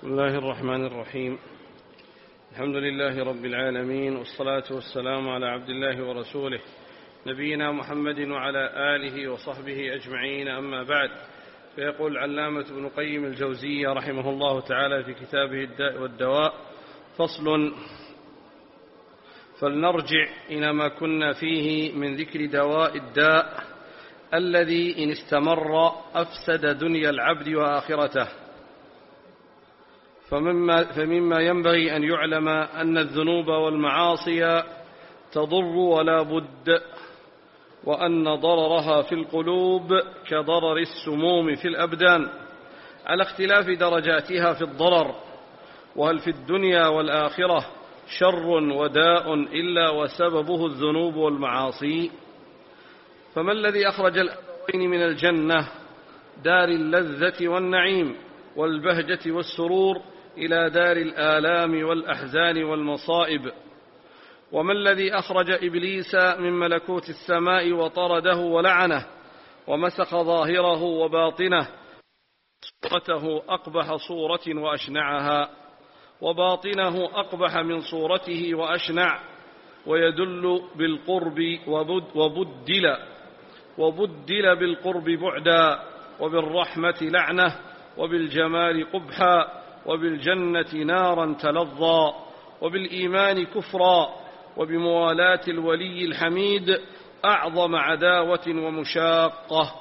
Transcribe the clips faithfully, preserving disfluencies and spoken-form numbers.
بسم الله الرحمن الرحيم. الحمد لله رب العالمين، والصلاة والسلام على عبد الله ورسوله نبينا محمد وعلى آله وصحبه أجمعين، أما بعد. فيقول العلامة ابن قيم الجوزية رحمه الله تعالى في كتابه الداء والدواء: فصل. فلنرجع إلى ما كنا فيه من ذكر دواء الداء الذي إن استمر أفسد دنيا العبد وآخرته. فمما, فمما ينبغي أن يعلم أن الذنوب والمعاصي تضر ولا بد، وأن ضررها في القلوب كضرر السموم في الأبدان، على اختلاف درجاتها في الضرر. وهل في الدنيا والآخرة شر وداء إلا وسببه الذنوب والمعاصي؟ فما الذي أخرج الأبوين من الجنة دار اللذة والنعيم والبهجة والسرور إلى دار الآلام والأحزان والمصائب؟ وما الذي أخرج إبليس من ملكوت السماء وطرده ولعنه ومسخ ظاهره وباطنه، صورته أقبح صورة وأشنعها، وباطنه أقبح من صورته وأشنع، ويدل بالقرب وبدل وبدل بالقرب بعدا، وبالرحمة لعنة، وبالجمال قبحا، وبالجنة نارا تلظى، وبالإيمان كفرا، وبموالاة الولي الحميد أعظم عداوة ومشاقة،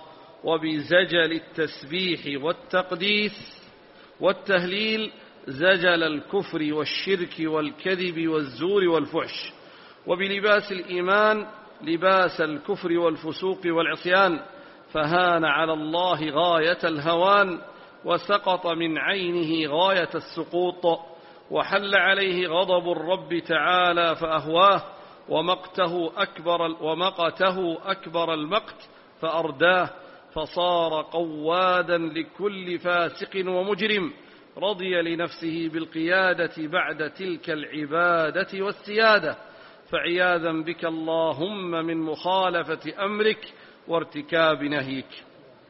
وبزجل التسبيح والتقديس والتهليل زجل الكفر والشرك والكذب والزور والفحش، وبلباس الإيمان لباس الكفر والفسوق والعصيان، فهان على الله غاية الهوان، وسقط من عينه غاية السقوط، وحل عليه غضب الرب تعالى فأهواه، ومقته أكبر, ومقته أكبر المقت فأرداه، فصار قوادا لكل فاسق ومجرم، رضي لنفسه بالقيادة بعد تلك العبادة والسيادة. فعياذا بك اللهم من مخالفة أمرك وارتكاب نهيك.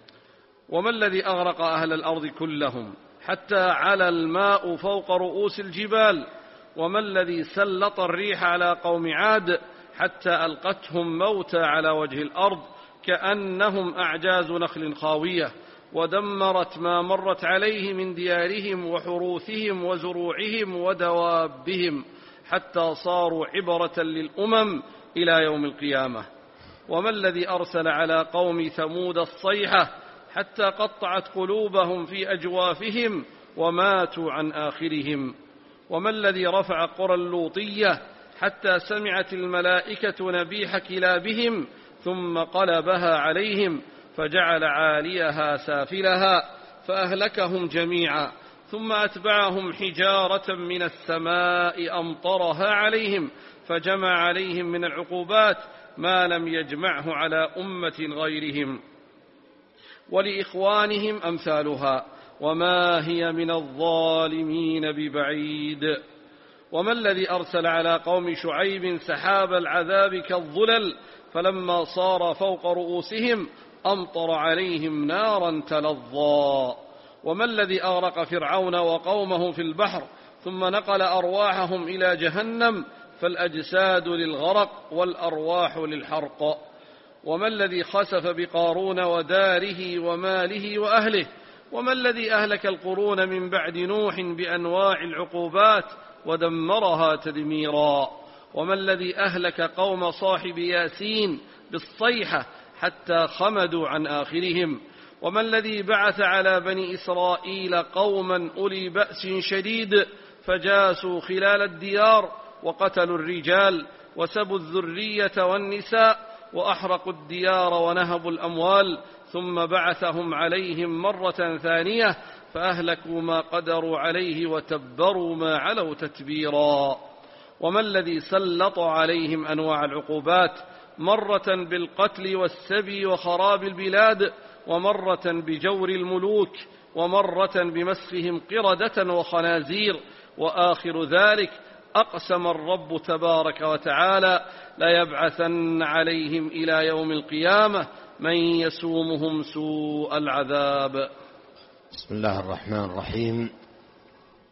وما الذي أغرق أهل الأرض كلهم حتى على الماء فوق رؤوس الجبال؟ وما الذي سلط الريح على قوم عاد حتى ألقتهم موتى على وجه الأرض كأنهم أعجاز نخل خاوية، ودمرت ما مرت عليه من ديارهم وحروثهم وزروعهم ودوابهم، حتى صاروا عبرة للأمم إلى يوم القيامة؟ وما الذي أرسل على قوم ثمود الصيحة حتى قطعت قلوبهم في أجوافهم وماتوا عن آخرهم؟ وما الذي رفع قرى اللوطية حتى سمعت الملائكة نبيح كلابهم ثم قلبها عليهم فجعل عاليها سافلها فأهلكهم جميعا، ثم أتبعهم حجارة من السماء أمطرها عليهم فجمع عليهم من العقوبات ما لم يجمعه على أمة غيرهم، ولإخوانهم أمثالها، وما هي من الظالمين ببعيد. وما الذي أرسل على قوم شعيب سحاب العذاب كالظلل فلما صار فوق رؤوسهم أمطر عليهم نارا تلظى؟ وما الذي أغرق فرعون وقومه في البحر ثم نقل أرواحهم إلى جهنم فالأجساد للغرق والأرواح للحرق؟ وما الذي خسف بقارون وداره وماله وأهله؟ وما الذي أهلك القرون من بعد نوح بأنواع العقوبات ودمرها تدميرا؟ وما الذي أهلك قوم صاحب ياسين بالصيحة حتى خمدوا عن آخرهم؟ وما الذي بعث على بني إسرائيل قوما أولي بأس شديد فجاسوا خلال الديار وقتلوا الرجال وسبوا الذرية والنساء وأحرقوا الديار ونهبوا الأموال، ثم بعثهم عليهم مرة ثانية فأهلكوا ما قدروا عليه وتبروا ما علوا تتبيرا؟ وما الذي سلط عليهم أنواع العقوبات، مرة بالقتل والسبي وخراب البلاد، ومرة بجور الملوك، ومرة بمسخهم قردة وخنازير، وآخر ذلك أقسم الرب تبارك وتعالى ليبعثن عليهم إلى يوم القيامة من يسومهم سوء العذاب. بسم الله الرحمن الرحيم.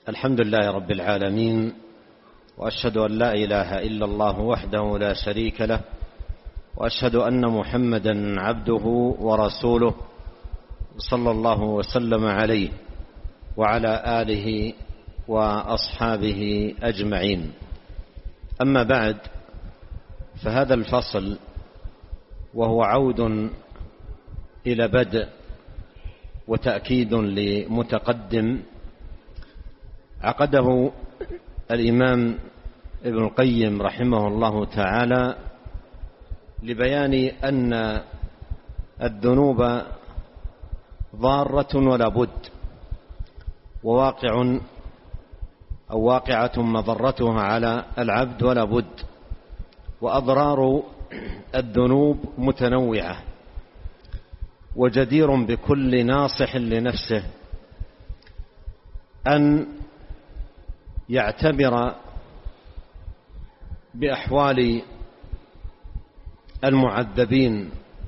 الحمد لله رب العالمين، وأشهد أن لا إله إلا الله وحده لا شريك له، وأشهد أن محمدا عبده ورسوله صلى الله وسلم عليه وعلى آله وأصحابه أجمعين. أما بعد، فهذا الفصل وهو عود إلى بدء وتأكيد لمتقدم عقده الإمام ابن القيم رحمه الله تعالى لبيان أن الذنوب ضارة ولا بد، وواقع أو واقعة مضرتها على العبد ولا بد، وأضرار الذنوب متنوعة، وجدير بكل ناصح لنفسه أن يعتبر بأحوال المعذبين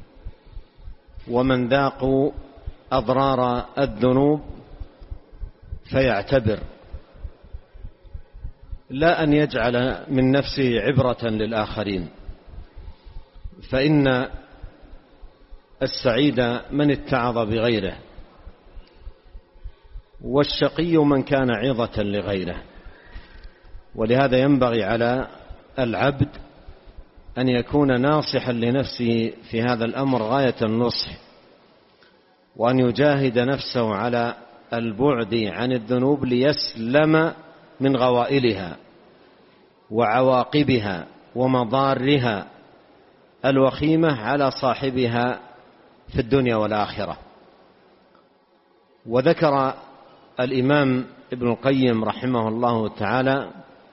ومن ذاقوا أضرار الذنوب فيعتبر، لا أن يجعل من نفسه عبرة للآخرين، فإن السعيد من اتعظ بغيره، والشقي من كان عظة لغيره. ولهذا ينبغي على العبد أن يكون ناصحا لنفسه في هذا الأمر غاية النصح، وأن يجاهد نفسه على البعد عن الذنوب ليسلم من غوائلها وعواقبها ومضارها الوخيمة على صاحبها في الدنيا والآخرة. وذكر الإمام ابن القيم رحمه الله تعالى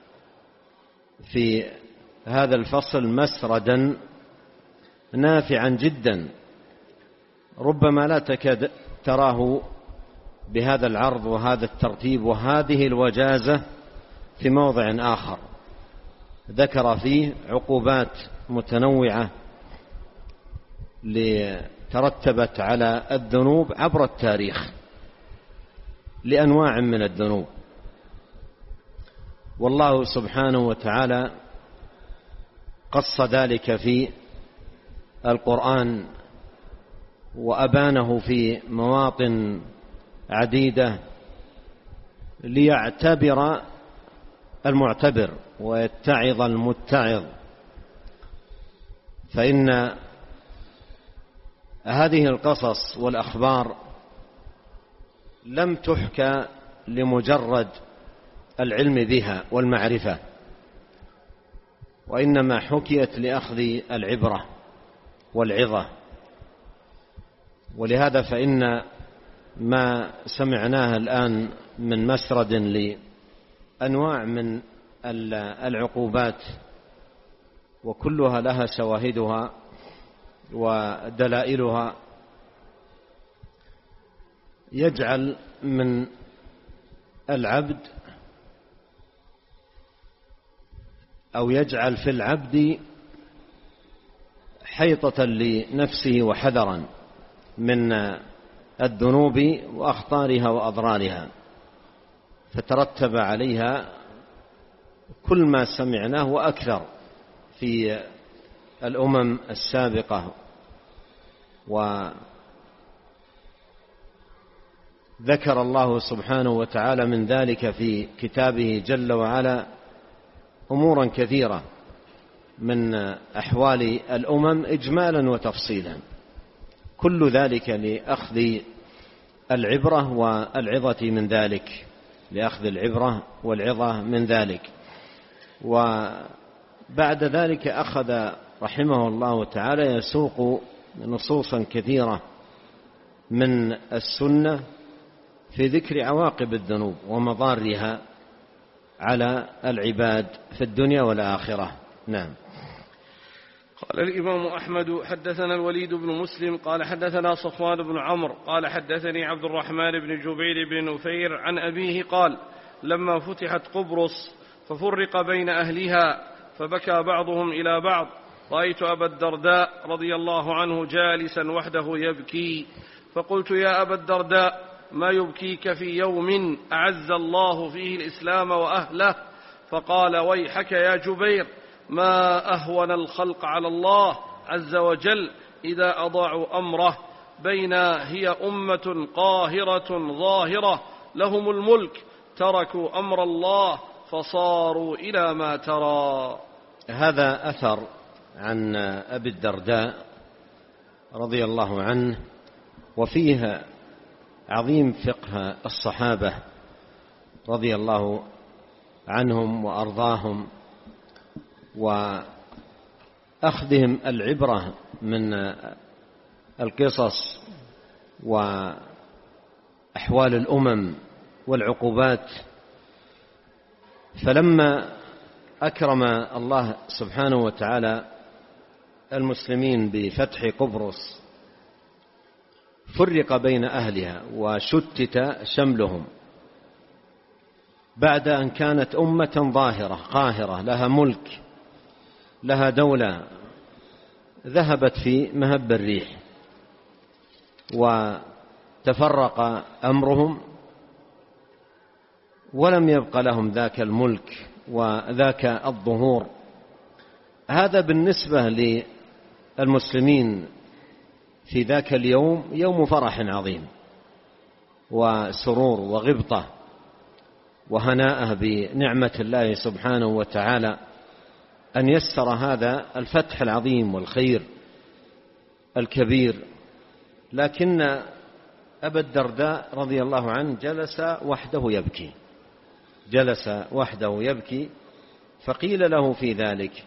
في هذا الفصل مسردا نافعا جدا، ربما لا تكاد تراه بهذا العرض وهذا الترتيب وهذه الوجازة في موضع آخر. ذكر فيه عقوبات متنوعة ترتبت على الذنوب عبر التاريخ لأنواع من الذنوب، والله سبحانه وتعالى قص ذلك في القرآن وأبانه في مواطن عديدة ليعتبر المعتبر ويتعظ المتعظ، فإن هذه القصص والأخبار لم تحكى لمجرد العلم بها والمعرفة، وإنما حكيت لأخذ العبرة والعظة. ولهذا فإن ما سمعناه الآن من مسرد لأنواع من العقوبات وكلها لها شواهدها ودلائلها يجعل من العبد أو يجعل في العبد حيطة لنفسه وحذرا من الذنوب وأخطارها وأضرارها، فترتب عليها كل ما سمعناه وأكثر في الأمم السابقة. وذكر الله سبحانه وتعالى من ذلك في كتابه جل وعلا أمورا كثيرة من أحوال الأمم إجمالا وتفصيلا، كل ذلك لأخذ العبرة والعظة من ذلك، لأخذ العبرة والعظة من ذلك. وبعد ذلك أخذ رحمه الله تعالى يسوق نصوصا كثيرة من السنة في ذكر عواقب الذنوب ومضارها على العباد في الدنيا والآخرة. نعم. قال الإمام أحمد: حدثنا الوليد بن مسلم قال حدثنا صفوان بن عمرو قال حدثني عبد الرحمن بن جبير بن نفير عن أبيه قال: لما فتحت قبرص ففرق بين أهلها فبكى بعضهم إلى بعض، رأيت أبا الدرداء رضي الله عنه جالسا وحده يبكي، فقلت: يا أبا الدرداء، ما يبكيك في يوم أعز الله فيه الإسلام وأهله؟ فقال: ويحك يا جبير، ما أهون الخلق على الله عز وجل إذا أضاعوا أمره، بين هي أمة قاهرة ظاهرة لهم الملك، تركوا أمر الله فصاروا إلى ما ترى. هذا أثر عن أبي الدرداء رضي الله عنه، وفيه عظيم فقه الصحابة رضي الله عنهم وأرضاهم، وأخذهم العبرة من القصص وأحوال الأمم والعقوبات. فلما أكرم الله سبحانه وتعالى المسلمين بفتح قبرص فرق بين أهلها وشتت شملهم بعد أن كانت أمة ظاهرة قاهرة لها ملك لها دولة، ذهبت في مهب الريح وتفرق أمرهم ولم يبق لهم ذاك الملك وذاك الظهور. هذا بالنسبة للمسلمين في ذاك اليوم يوم فرح عظيم وسرور وغبطة وهناء بنعمة الله سبحانه وتعالى أن يسر هذا الفتح العظيم والخير الكبير. لكن أبا الدرداء رضي الله عنه جلس وحده يبكي جلس وحده يبكي فقيل له في ذلك: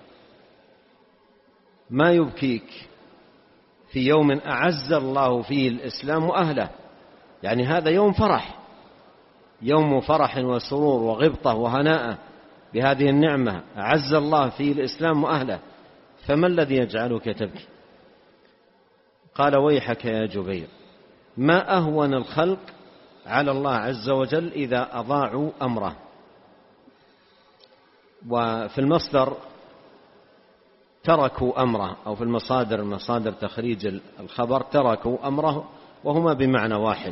ما يبكيك في يوم أعز الله فيه الإسلام وأهله؟ يعني هذا يوم فرح، يوم فرح وسرور وغبطة وهناء بهذه النعمة، أعز الله فيه الإسلام وأهله، فما الذي يجعلك تبكي؟ قال: ويحك يا جبير، ما أهون الخلق على الله عز وجل إذا أضاعوا أمره. وفي المصدر تركوا أمره، أو في المصادر مصادر تخريج الخبر تركوا أمره، وهما بمعنى واحد.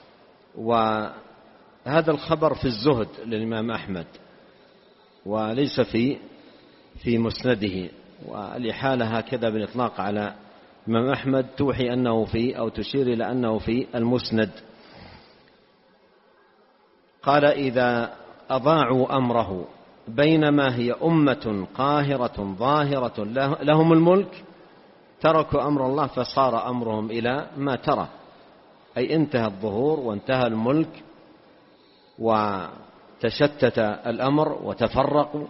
وهذا الخبر في الزهد للإمام أحمد وليس في في مسنده، والإحالة هكذا بالإطلاق على الإمام أحمد توحي أنه في أو تشير إلى أنه في المسند. قال: إذا أضاعوا أمره بينما هي أمة قاهرة ظاهرة لهم الملك، تركوا أمر الله فصار أمرهم إلى ما ترى، أي انتهى الظهور وانتهى الملك وتشتت الأمر وتفرقوا.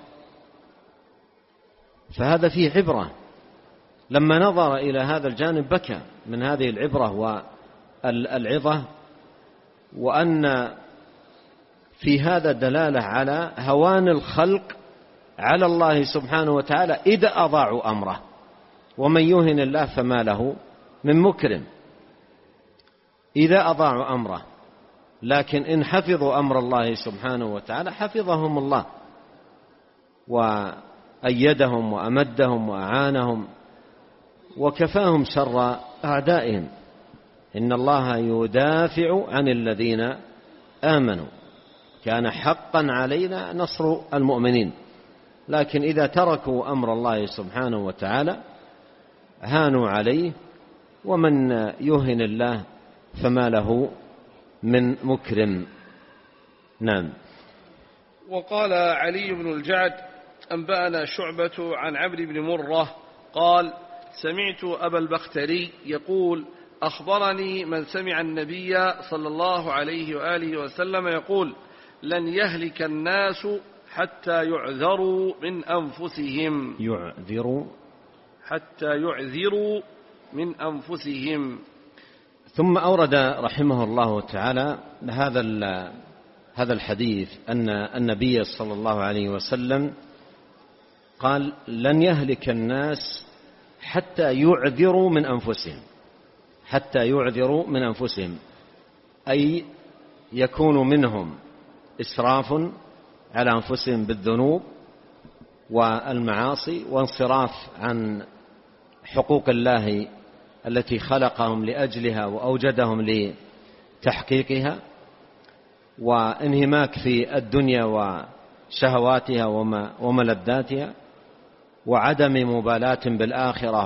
فهذا فيه عبرة. لما نظر إلى هذا الجانب بكى من هذه العبرة والعظة، وأن في هذا دلالة على هوان الخلق على الله سبحانه وتعالى إذا أضاعوا أمره، ومن يهن الله فما له من مكرم إذا أضاعوا أمره. لكن إن حفظوا أمر الله سبحانه وتعالى حفظهم الله وأيدهم وأمدهم وأعانهم وكفاهم شر أعدائهم. إن الله يدافع عن الذين آمنوا، كان حقا علينا نصر المؤمنين. لكن إذا تركوا أمر الله سبحانه وتعالى هانوا عليه، ومن يهن الله فما له من مكرم. نعم. وقال علي بن الجعد: أنبأنا شعبة عن عمرو بن مرة قال: سمعت أبا البختري يقول: أخبرني من سمع النبي صلى الله عليه وآله وسلم يقول: لن يهلك الناس حتى يعذروا من أنفسهم يعذروا حتى يعذروا من أنفسهم. ثم أورد رحمه الله تعالى هذا هذا الحديث أن النبي صلى الله عليه وسلم قال: لن يهلك الناس حتى يعذروا من أنفسهم حتى يعذروا من أنفسهم أي يكون منهم إسراف على أنفسهم بالذنوب والمعاصي وانصراف عن حقوق الله التي خلقهم لأجلها وأوجدهم لتحقيقها، وانهماك في الدنيا وشهواتها وملذاتها، وعدم مبالاة بالآخرة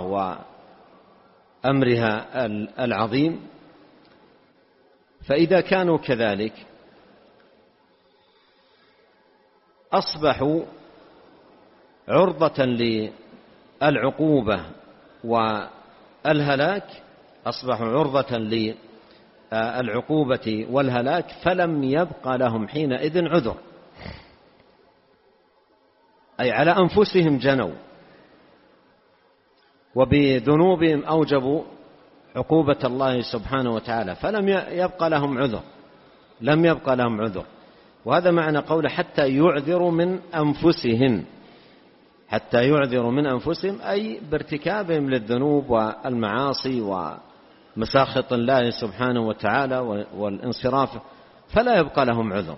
وأمرها العظيم. فإذا كانوا كذلك أصبحوا عرضة للعقوبة والهلاك، أصبحوا عرضة للعقوبة والهلاك، فلم يبق لهم حينئذ عذر، أي على أنفسهم جنوا وبذنوبهم أوجبوا عقوبة الله سبحانه وتعالى، فلم يبق لهم عذر، لم يبق لهم عذر. وهذا معنى قوله حتى يعذروا من أنفسهم، حتى يعذروا من أنفسهم، أي بارتكابهم للذنوب والمعاصي ومساخط الله سبحانه وتعالى والانصراف، فلا يبقى لهم عذر،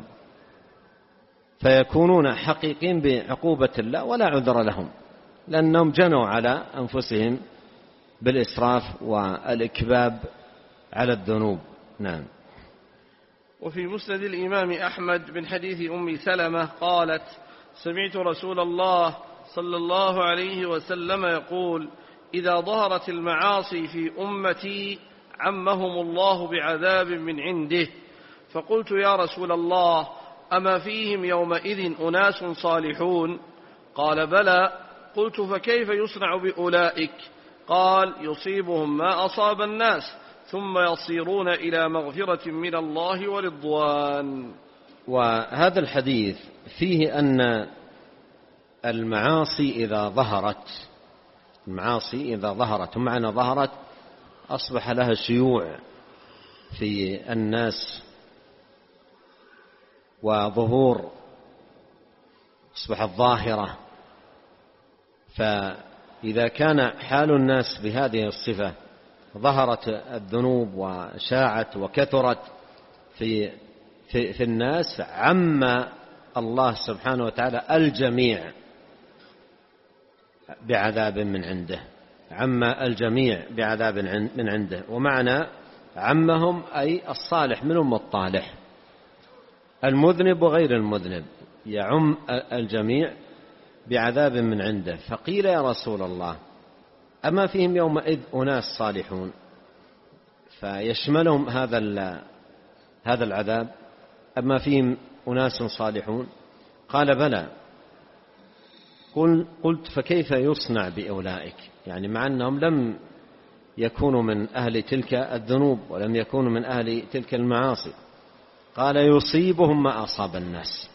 فيكونون حقيقين بعقوبة الله ولا عذر لهم، لأنهم جنوا على أنفسهم بالإسراف والإكباب على الذنوب. نعم. وفي مسند الإمام أحمد من حديث أم سلمة قالت: سمعت رسول الله صلى الله عليه وسلم يقول: إذا ظهرت المعاصي في أمتي عمهم الله بعذاب من عنده. فقلت: يا رسول الله، أما فيهم يومئذ أناس صالحون؟ قال: بلى. قلت: فكيف يصنع بأولئك؟ قال: يصيبهم ما أصاب الناس ثم يصيرون إلى مغفرة من الله ورضوان. وهذا الحديث فيه أن المعاصي إذا ظهرت، المعاصي إذا ظهرت، ومعنى ظهرت أصبح لها شيوع في الناس وظهور، أصبحت ظاهرة. فإذا كان حال الناس بهذه الصفة، ظهرت الذنوب وشاعت وكثرت في, في, في الناس، عم الله سبحانه وتعالى الجميع بعذاب من عنده، عم الجميع بعذاب من عنده. ومعنى عمهم أي الصالح منهم والطالح، المذنب وغير المذنب، يعم الجميع بعذاب من عنده. فقيل: يا رسول الله، أما فيهم يومئذ أناس صالحون فيشملهم هذا هذا العذاب؟ أما فيهم أناس صالحون؟ قال: بلى. قلت: فكيف يصنع بأولئك؟ يعني مع أنهم لم يكونوا من أهل تلك الذنوب ولم يكونوا من أهل تلك المعاصي. قال: يصيبهم ما أصاب الناس،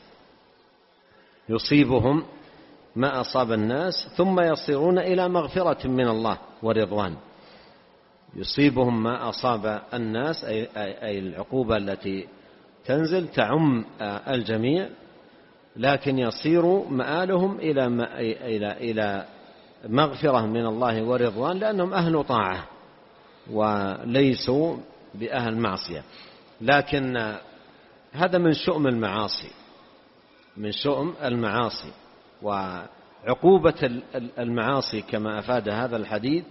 يصيبهم ما أصاب الناس ثم يصيرون إلى مغفرة من الله ورضوان. يصيبهم ما أصاب الناس أي, أي العقوبة التي تنزل تعم الجميع، لكن يصير مآلهم إلى إلى إلى مغفرة من الله ورضوان، لأنهم أهل طاعة وليسوا بأهل معصية. لكن هذا من شؤم المعاصي، من شؤم المعاصي. وعقوبة المعاصي كما أفاد هذا الحديث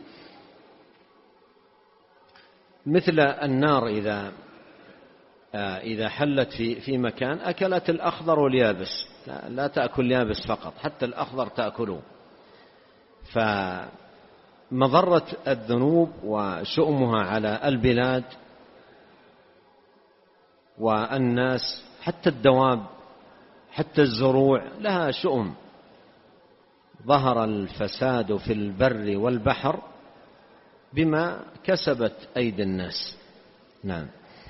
مثل النار إذا إذا حلت في في مكان أكلت الأخضر واليابس، لا تأكل اليابس فقط، حتى الأخضر تأكله. فمضرة الذنوب وشؤمها على البلاد والناس، حتى الدواب، حتى الزروع لها شؤم. ظهر الفساد في البر والبحر بما كسبت أيدي الناس. نعم.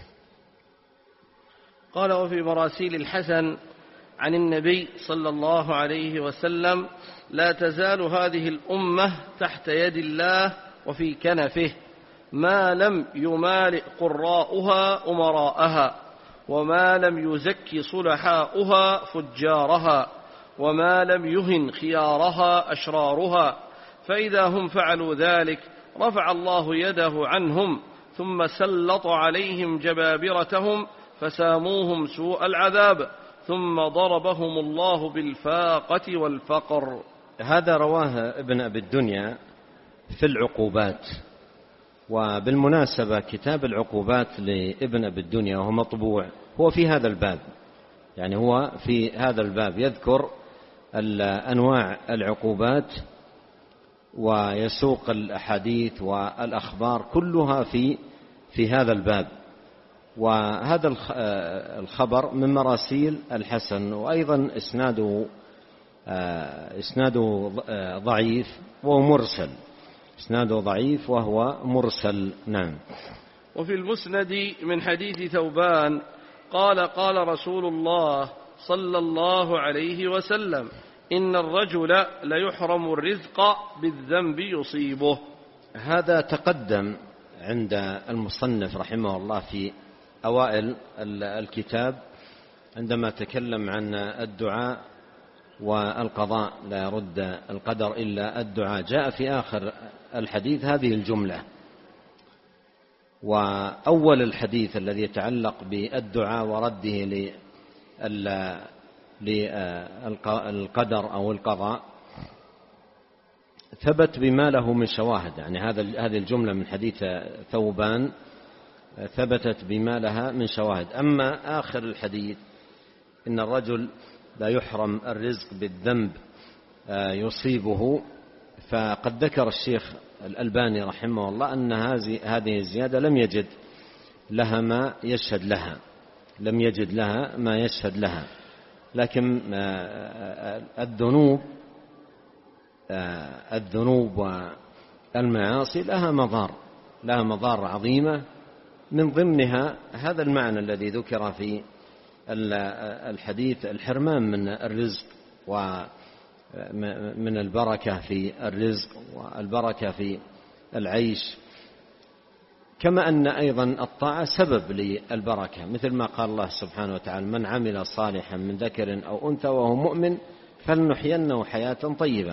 قال: وفي مراسيل الحسن عن النبي صلى الله عليه وسلم: لا تزال هذه الأمة تحت يد الله وفي كنفه، ما لم يمالئ قراؤها أمراءها، وما لم يزكي صلحاؤها فجارها، وما لم يهن خيارها أشرارها. فإذا هم فعلوا ذلك رفع الله يده عنهم، ثم سلط عليهم جبابرتهم فساموهم سوء العذاب، ثم ضربهم الله بالفاقة والفقر. هذا رواه ابن أبي الدنيا في العقوبات، وبالمناسبة كتاب العقوبات لابن أبي الدنيا وهو مطبوع هو في هذا الباب، يعني هو في هذا الباب يذكر أنواع العقوبات ويسوق الأحاديث والأخبار كلها في في هذا الباب. وهذا الخبر من مراسيل الحسن، وأيضا إسناده إسناده ضعيف وهو مرسل، إسناده ضعيف وهو مرسل. نعم. وفي المسند من حديث ثوبان قال قال رسول الله صلى الله عليه وسلم: إن الرجل ليحرم الرزق بالذنب يصيبه. هذا تقدم عند المصنف رحمه الله في أوائل الكتاب عندما تكلم عن الدعاء والقضاء، لا يرد القدر إلا الدعاء. جاء في آخر الحديث هذه الجملة. وأول الحديث الذي يتعلق بالدعاء ورده للقدر أو القضاء ثبت بما له من شواهد، يعني هذه الجملة من حديث ثوبان ثبتت بما لها من شواهد. أما آخر الحديث إن الرجل لا يحرم الرزق بالذنب يصيبه، فقد ذكر الشيخ الألباني رحمه الله أن هذه الزيادة لم يجد لها ما يشهد لها لم يجد لها ما يشهد لها لكن الذنوب الذنوب والمعاصي لها مضار لها مضار عظيمة، من ضمنها هذا المعنى الذي ذكر في الحديث: الحرمان من الرزق ومن البركة في الرزق والبركة في العيش، كما أن أيضا الطاعة سبب للبركة، مثل ما قال الله سبحانه وتعالى: من عمل صالحا من ذكر أو أنثى وهو مؤمن فلنحيينه حياة طيبة.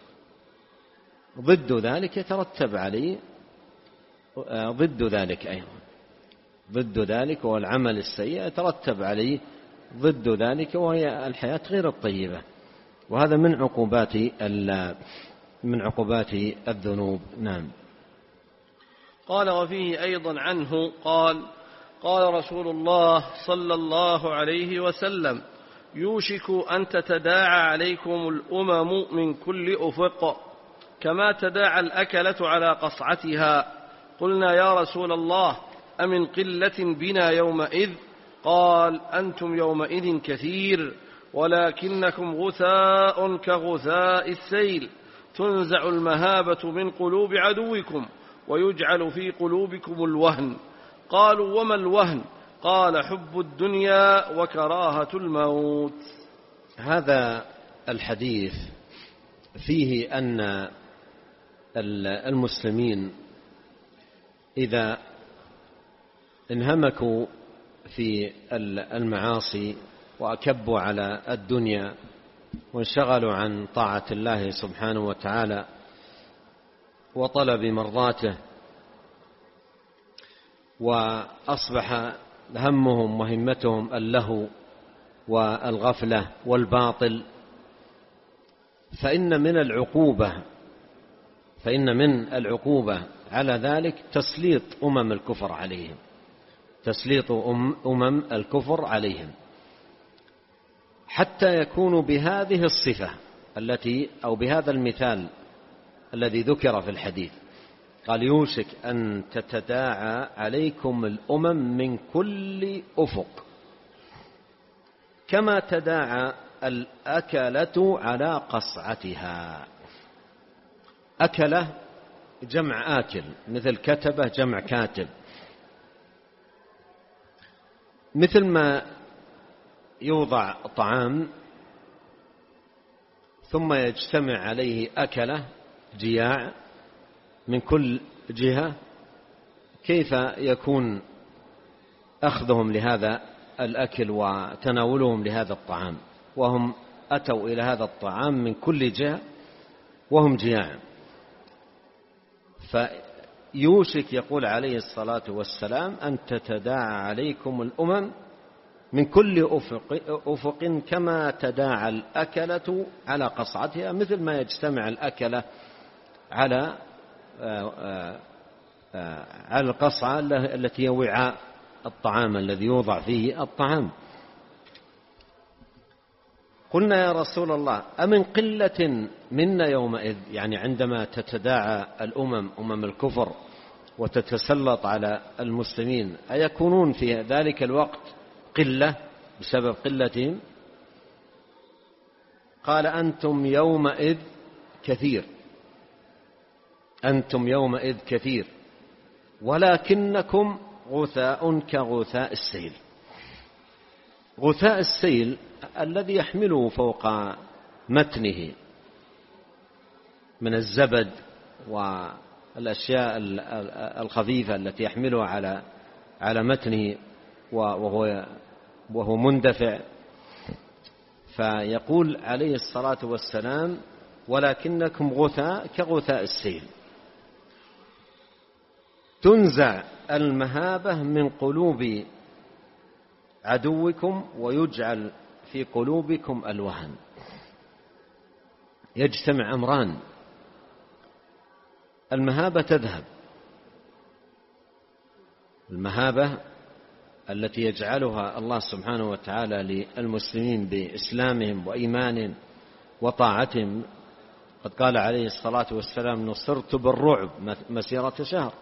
ضد ذلك يترتب عليه ضد ذلك أيضا ضد ذلك هو العمل السيء، يترتب عليه ضد ذلك وهي الحياة غير الطيبة، وهذا من عقوبات من عقوبات الذنوب. نعم. قال: وفيه أيضا عنه قال: قال رسول الله صلى الله عليه وسلم: يوشك أن تتداعى عليكم الأمم من كل أفق كما تداعى الأكلة على قصعتها. قلنا: يا رسول الله، أمن قلة بنا يومئذ؟ قال: أنتم يومئذ كثير ولكنكم غثاء كغثاء السيل، تنزع المهابة من قلوب عدوكم ويجعل في قلوبكم الوهن. قالوا: وما الوهن؟ قال: حب الدنيا وكراهة الموت. هذا الحديث فيه أن المسلمين إذا انهمكوا في المعاصي وأكبوا على الدنيا وانشغلوا عن طاعة الله سبحانه وتعالى وطلب مرضاته، وأصبح همهم وهمتهم اللهو والغفلة والباطل، فإن من العقوبة فإن من العقوبة على ذلك تسليط أمم الكفر عليهم تسليط أمم الكفر عليهم حتى يكونوا بهذه الصفة التي أو بهذا المثال الذي ذكر في الحديث. قال: يوشك أن تتداعى عليكم الأمم من كل أفق كما تداعى الأكلة على قصعتها. أكلة جمع آكل، مثل كتبة جمع كاتب، مثل ما يوضع طعام ثم يجتمع عليه أكلة جياع من كل جهة، كيف يكون أخذهم لهذا الأكل وتناولهم لهذا الطعام وهم أتوا إلى هذا الطعام من كل جهة وهم جياع؟ فيوشك يقول عليه الصلاة والسلام أن تتداعى عليكم الأمم من كل أفق, أفق كما تداعى الأكلة على قصعتها، مثل ما يجتمع الأكلة على على القصعة التي هي وعاء الطعام الذي يوضع فيه الطعام. قلنا يا رسول الله أمن قلة منا يومئذ، يعني عندما تتداعى الأمم أمم الكفر وتتسلط على المسلمين أيكونون في ذلك الوقت قلة بسبب قلتهم؟ قال أنتم يومئذ كثير، أنتم يومئذ كثير ولكنكم غثاء كغثاء السيل. غثاء السيل الذي يحمله فوق متنه من الزبد والأشياء الخفيفة التي يحملها على على متنه وهو وهو مندفع. فيقول عليه الصلاة والسلام ولكنكم غثاء كغثاء السيل. تنزع المهابة من قلوب عدوكم ويجعل في قلوبكم الوهن. يجتمع أمران، المهابة تذهب، المهابة التي يجعلها الله سبحانه وتعالى للمسلمين بإسلامهم وإيمانهم وطاعتهم. قد قال عليه الصلاة والسلام نصرت بالرعب مسيرة شهر.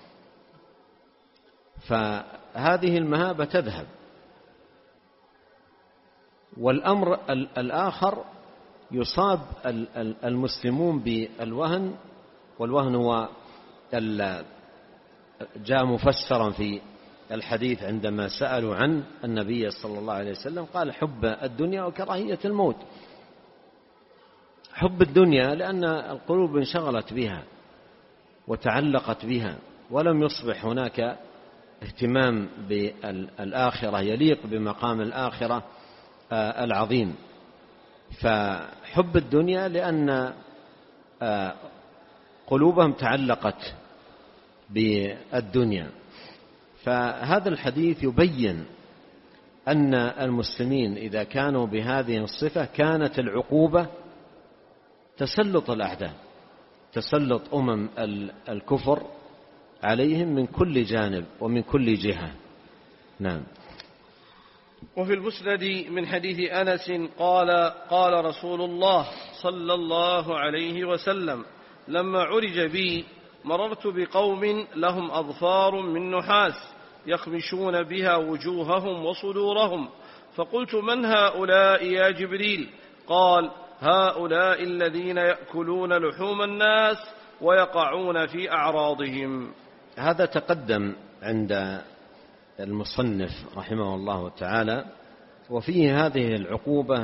فهذه المهابة تذهب. والأمر الآخر يصاب المسلمون بالوهن، والوهن هو جاء مفسرا في الحديث عندما سألوا عن النبي صلى الله عليه وسلم قال حب الدنيا وكراهية الموت. حب الدنيا لأن القلوب انشغلت بها وتعلقت بها ولم يصبح هناك اهتمام بالآخرة يليق بمقام الآخرة العظيم. فحب الدنيا لأن قلوبهم تعلقت بالدنيا. فهذا الحديث يبين أن المسلمين إذا كانوا بهذه الصفة كانت العقوبة تسلط الأعداء، تسلط أمم الكفر عليهم من كل جانب ومن كل جهة. نعم. وفي المسند من حديث أنس قال قال رسول الله صلى الله عليه وسلم لما عرج بي مررت بقوم لهم أظفار من نحاس يخمشون بها وجوههم وصدورهم، فقلت من هؤلاء يا جبريل؟ قال هؤلاء الذين يأكلون لحوم الناس ويقعون في أعراضهم. هذا تقدم عند المصنف رحمه الله تعالى، وفيه هذه العقوبة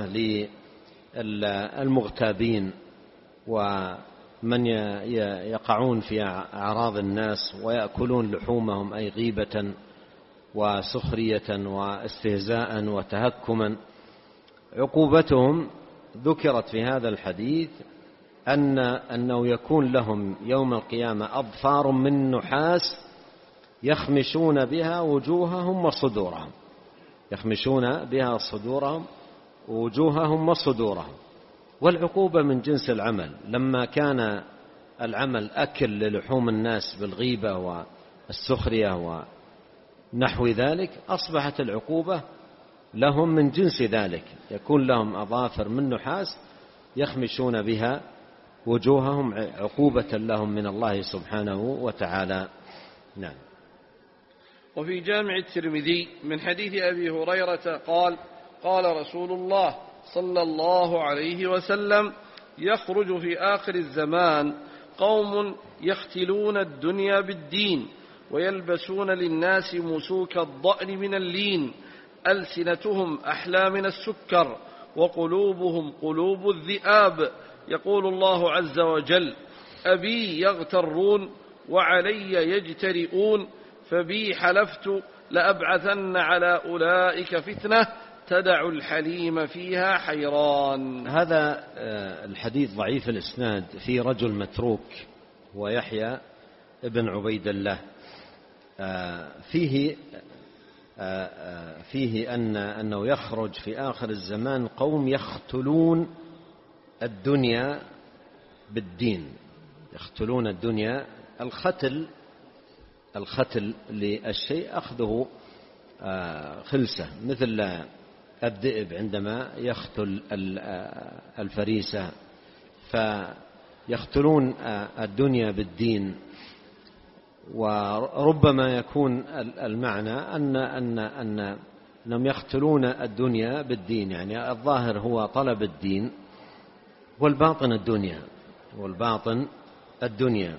للمغتابين ومن يقعون في أعراض الناس ويأكلون لحومهم، أي غيبة وسخرية واستهزاء وتهكما. عقوبتهم ذكرت في هذا الحديث أن أنه يكون لهم يوم القيامة أظفار من نحاس يخمشون بها وجوههم وصدورهم، يخمشون بها صدورهم ووجوههم وصدورهم. والعقوبة من جنس العمل. لما كان العمل أكل للحوم الناس بالغيبة والسخرية ونحو ذلك أصبحت العقوبة لهم من جنس ذلك، يكون لهم أظافر من نحاس يخمشون بها وجوههم عقوبة لهم من الله سبحانه وتعالى. نعم. وفي جامع الترمذي من حديث أبي هريرة قال قال رسول الله صلى الله عليه وسلم يخرج في آخر الزمان قوم يختلون الدنيا بالدين ويلبسون للناس مسوك الضأن من اللين، ألسنتهم أحلى من السكر وقلوبهم قلوب الذئاب. يقول الله عز وجل أبي يغترون وعلي يجترئون، فبي حلفت لأبعثن على أولئك فتنة تدع الحليم فيها حيران. هذا الحديث ضعيف الإسناد، في رجل متروك ويحيى ابن عبيد الله. فيه فيه أن أنه يخرج في آخر الزمان قوم يختلون الدنيا بالدين، يختلون الدنيا. الختل الختل للشيء أخذه خلسة، مثل الذئب عندما يختل الفريسة، فيختلون الدنيا بالدين. وربما يكون المعنى أن أن أن أنهم يختلون الدنيا بالدين، يعني الظاهر هو طلب الدين والباطن الدنيا والباطن الدنيا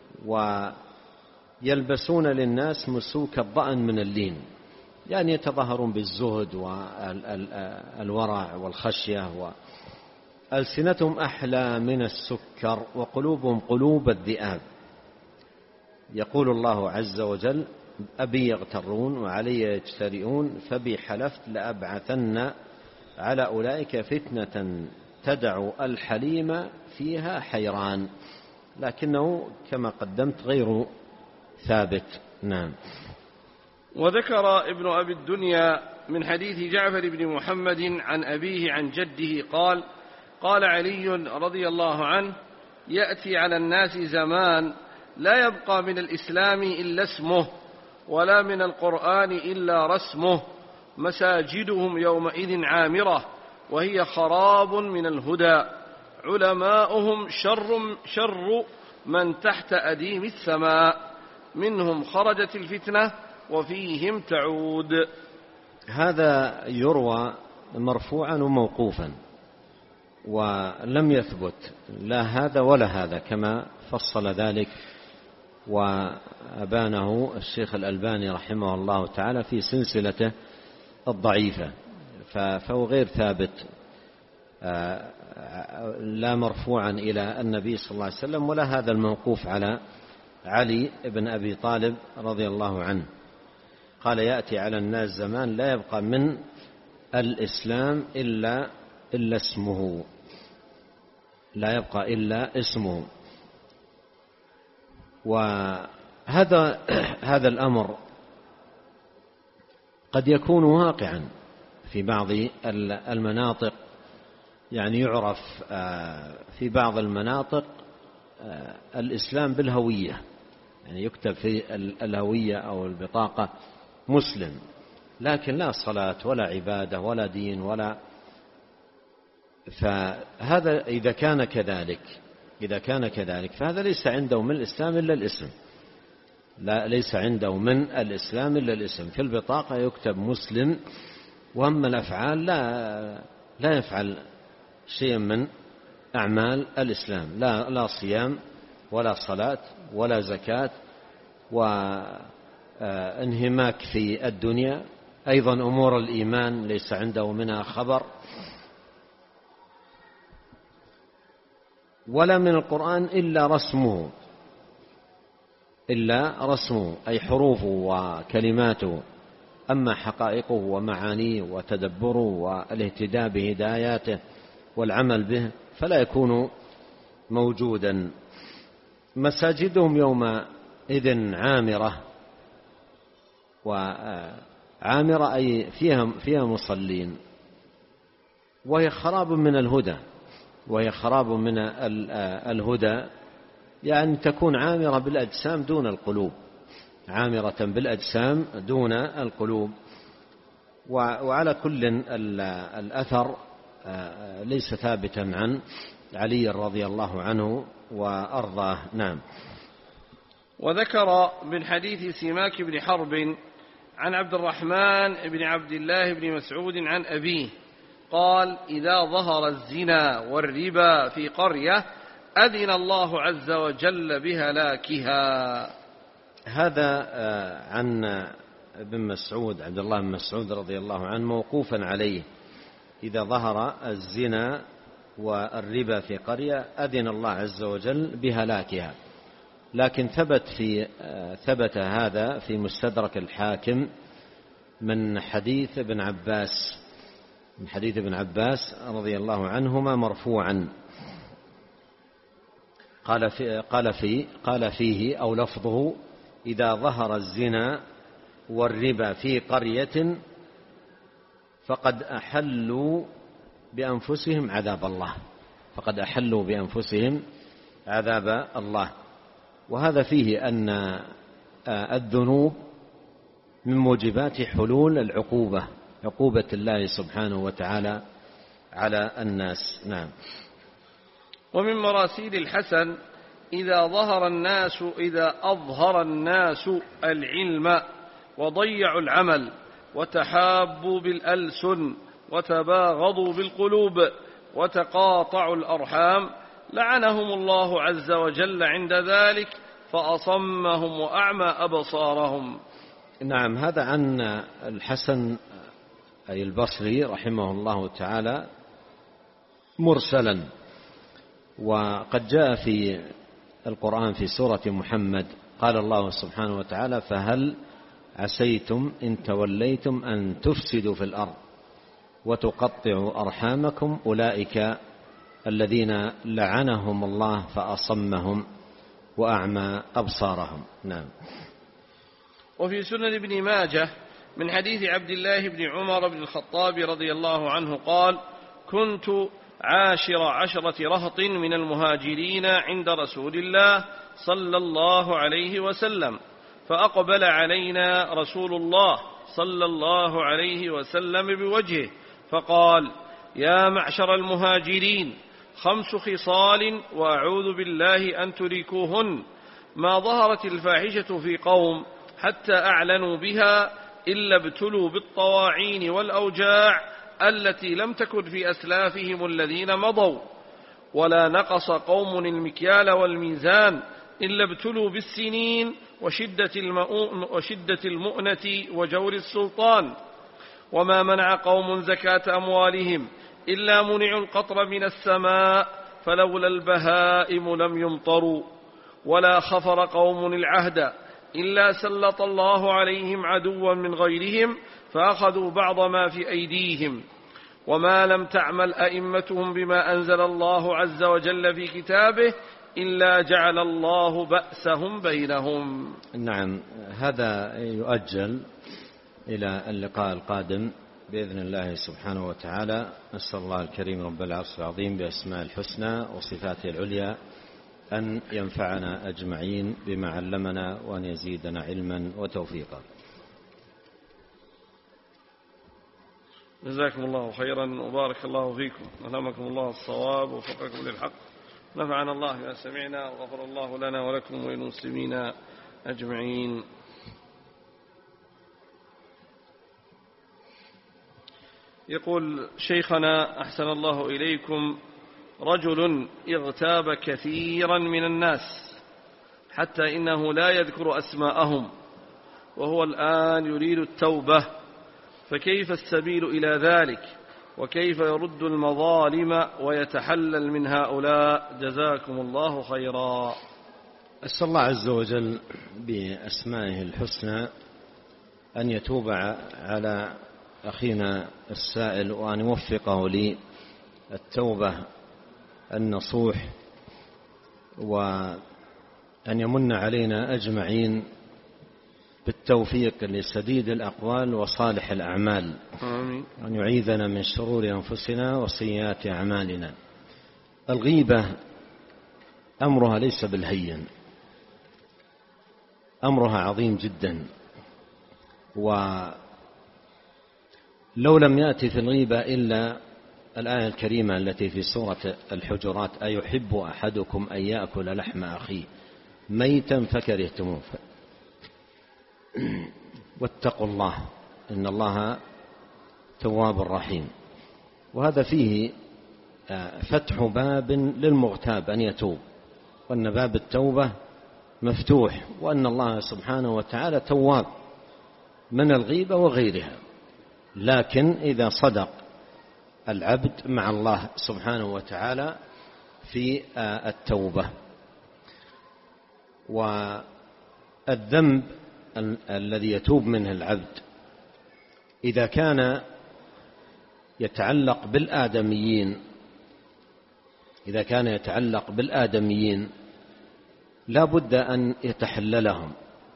ويلبسون للناس مسوك الضأن من اللين، يعني يتظاهرون بالزهد والورع والخشية، وألسنتهم أحلى من السكر وقلوبهم قلوب الذئاب. يقول الله عز وجل: أبي يغترون وعلي يجترئون فبي حلفت لأبعثن على أولئك فتنة تدع الحليم فيها حيران، لكنه كما قدمت غير ثابت. نعم. وذكر ابن أبي الدنيا من حديث جعفر بن محمد عن أبيه عن جده قال: قال علي رضي الله عنه: يأتي على الناس زمان لا يبقى من الإسلام إلا اسمه ولا من القرآن إلا رسمه، مساجدهم يومئذ عامرة وهي خراب من الهدى، علماؤهم شر, شر من تحت أديم السماء، منهم خرجت الفتنة وفيهم تعود. هذا يروى مرفوعا وموقوفا، ولم يثبت لا هذا ولا هذا، كما فصل ذلك وأبانه الشيخ الألباني رحمه الله تعالى في سلسلته الضعيفة، فهو غير ثابت، لا مرفوعا إلى النبي صلى الله عليه وسلم ولا هذا الموقوف على علي بن أبي طالب رضي الله عنه. قال: يأتي على الناس زمان لا يبقى من الإسلام إلا إلا اسمه، لا يبقى إلا اسمه. وهذا هذا الأمر قد يكون واقعا في بعض المناطق، يعني يعرف في بعض المناطق الإسلام بالهوية، يعني يكتب في الهوية أو البطاقة مسلم، لكن لا صلاة ولا عبادة ولا دين ولا. فهذا إذا كان كذلك إذا كان كذلك فهذا ليس عنده من الإسلام إلا الاسم، لا ليس عنده من الإسلام إلا الاسم. في البطاقة يكتب مسلم، وأما الأفعال لا لا يفعل شيء من أعمال الإسلام، لا لا صيام ولا صلاة ولا زكاة، وانهماك في الدنيا، أيضا أمور الإيمان ليس عنده منها خبر، ولا من القرآن إلا رسمه إلا رسمه أي حروفه وكلماته، أما حقائقه ومعانيه وتدبره والاهتداء بهداياته والعمل به فلا يكون موجودا. مساجدهم يومئذ عامرة، وعامرة أي فيها فيها مصلين، وهي خراب من الهدى وهي خراب من الهدى يعني تكون عامرة بالأجسام دون القلوب، عامرة بالأجسام دون القلوب. وعلى كل الأثر ليس ثابتا عن علي رضي الله عنه وأرضاه. نعم. وذكر من حديث سماك بن حرب عن عبد الرحمن بن عبد الله بن مسعود عن أبيه قال: إذا ظهر الزنا والربا في قرية أذن الله عز وجل بهلاكها. هذا عن ابن مسعود عبد الله بن مسعود رضي الله عنه موقوفا عليه: إذا ظهر الزنا والربا في قرية أذن الله عز وجل بهلاكها. لكن ثبت في ثبت هذا في مستدرك الحاكم من حديث ابن عباس من حديث ابن عباس رضي الله عنهما مرفوعا، قال في قال في قال فيه أو لفظه: إذا ظهر الزنا والربا في قرية فقد أحلوا بأنفسهم عذاب الله فقد أحلوا بأنفسهم عذاب الله. وهذا فيه أن الذنوب من موجبات حلول العقوبة، عقوبة الله سبحانه وتعالى على الناس. نعم. ومن مراسيل الحسن: إذا ظهر الناس إذا أظهر الناس العلم وضيعوا العمل وتحابوا بالألسن وتباغضوا بالقلوب وتقاطعوا الأرحام لعنهم الله عز وجل عند ذلك فأصمهم وأعمى أبصارهم. نعم. هذا عن الحسن أي البصري رحمه الله تعالى مرسلا، وقد جاء في القرآن في سورة محمد قال الله سبحانه وتعالى: فهل عسيتم إن توليتم أن تفسدوا في الأرض وتقطعوا أرحامكم أولئك الذين لعنهم الله فأصمهم وأعمى أبصارهم. نعم. وفي سنن ابن ماجه من حديث عبد الله بن عمر بن الخطاب رضي الله عنه قال: كنت عاشر عشرة رهط من المهاجرين عند رسول الله صلى الله عليه وسلم، فأقبل علينا رسول الله صلى الله عليه وسلم بوجهه فقال: يا معشر المهاجرين، خمس خصال وأعوذ بالله أن تركوهن، ما ظهرت الفاحشة في قوم حتى أعلنوا بها إلا ابتلوا بالطواعين والأوجاع التي لم تكن في أسلافهم الذين مضوا، ولا نقص قوم المكيال والميزان إلا ابتلوا بالسنين وشدة, وشدة المؤنة وجور السلطان، وما منع قوم زكاة أموالهم إلا منعوا القطر من السماء فلولا البهائم لم يمطروا، ولا خفر قوم العهد إلا سلط الله عليهم عدوا من غيرهم فأخذوا بعض ما في أيديهم، وما لم تعمل أئمتهم بما أنزل الله عز وجل في كتابه إلا جعل الله بأسهم بينهم. نعم. هذا يؤجل إلى اللقاء القادم بإذن الله سبحانه وتعالى. نسأل الله الكريم رب العرش العظيم بأسماء الحسنى وصفاته العليا أن ينفعنا أجمعين بما علمنا وأن يزيدنا علما وتوفيقا. جزاكم الله خيرا وبارك الله فيكم، ألهمكم الله الصواب ووفقكم للحق، نفعنا الله بما سمعنا وغفر الله لنا ولكم وللمسلمين أجمعين. يقول شيخنا أحسن الله إليكم: رجل اغتاب كثيرا من الناس حتى إنه لا يذكر أسماءهم، وهو الآن يريد التوبة، فكيف السبيل إلى ذلك؟ وكيف يرد المظالم ويتحلل من هؤلاء؟ جزاكم الله خيرا. أسأل الله عز وجل بأسمائه الحسنى أن يتوب على أخينا السائل وأن يوفقه للتوبة النصوح، وأن يمن علينا أجمعين بالتوفيق لسديد الأقوال وصالح الأعمال، آمين. وأن يعيذنا من شرور أنفسنا وسيئات أعمالنا. الغيبة أمرها ليس بالهين، أمرها عظيم جدا، ولو لم يأتي في الغيبة إلا الآية الكريمة التي في سورة الحجرات: أيحب أحدكم أن يأكل لحم أخيه ميتا فكرهتموه واتقوا الله إن الله تواب رحيم. وهذا فيه فتح باب للمغتاب أن يتوب، وأن باب التوبة مفتوح، وأن الله سبحانه وتعالى تواب من الغيبة وغيرها. لكن إذا صدق العبد مع الله سبحانه وتعالى في التوبة. والذنب الذي يتوب منه العبد إذا كان يتعلق بالآدميين إذا كان يتعلق بالآدميين لا بد أن يتحللهم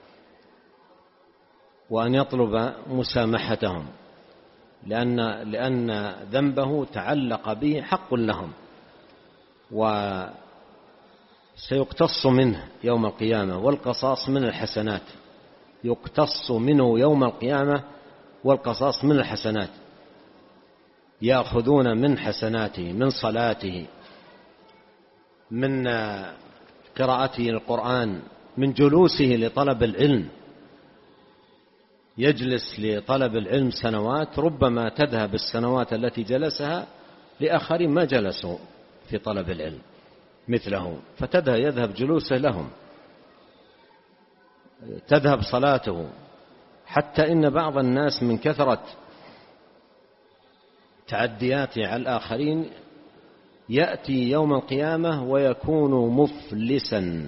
وأن يطلب مسامحتهم، لأن لأن ذنبه تعلق به حق لهم، وسيقتص منه يوم القيامة، والقصاص من الحسنات يقتص منه يوم القيامة، والقصاص من الحسنات، يأخذون من حسناته، من صلاته، من قراءته القرآن، من جلوسه لطلب العلم. يجلس لطلب العلم سنوات، ربما تذهب السنوات التي جلسها لآخرين ما جلسوا في طلب العلم مثله، فتذهب يذهب جلوسه لهم، تذهب صلاته. حتى إن بعض الناس من كثرة تعدياته على الآخرين يأتي يوم القيامة ويكون مفلسا،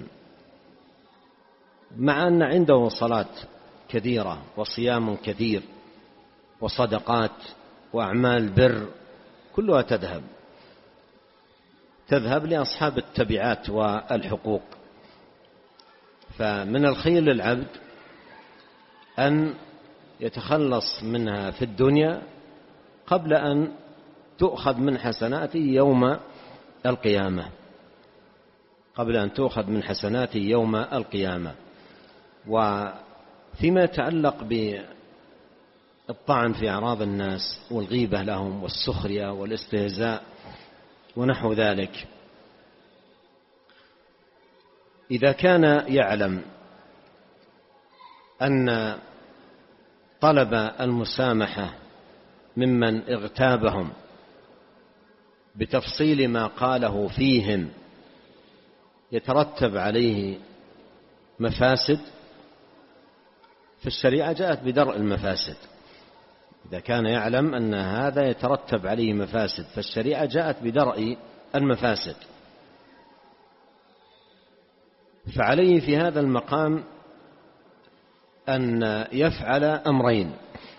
مع أن عنده صلاة كثيرة وصيام كثير وصدقات وأعمال بر، كلها تذهب تذهب لأصحاب التبعات والحقوق. فمن الخير للعبد أن يتخلص منها في الدنيا قبل أن تؤخذ من حسناته يوم القيامة، قبل أن تؤخذ من حسناته يوم القيامة. وفيما يتعلق بالطعن في أعراض الناس والغيبة لهم والسخرية والاستهزاء ونحو ذلك، إذا كان يعلم أن طلب المسامحة ممن اغتابهم بتفصيل ما قاله فيهم يترتب عليه مفاسد، فالشريعة جاءت بدرء المفاسد. إذا كان يعلم أن هذا يترتب عليه مفاسد، فالشريعة جاءت بدرء المفاسد. فعليه في هذا المقام أن يفعل أمرين: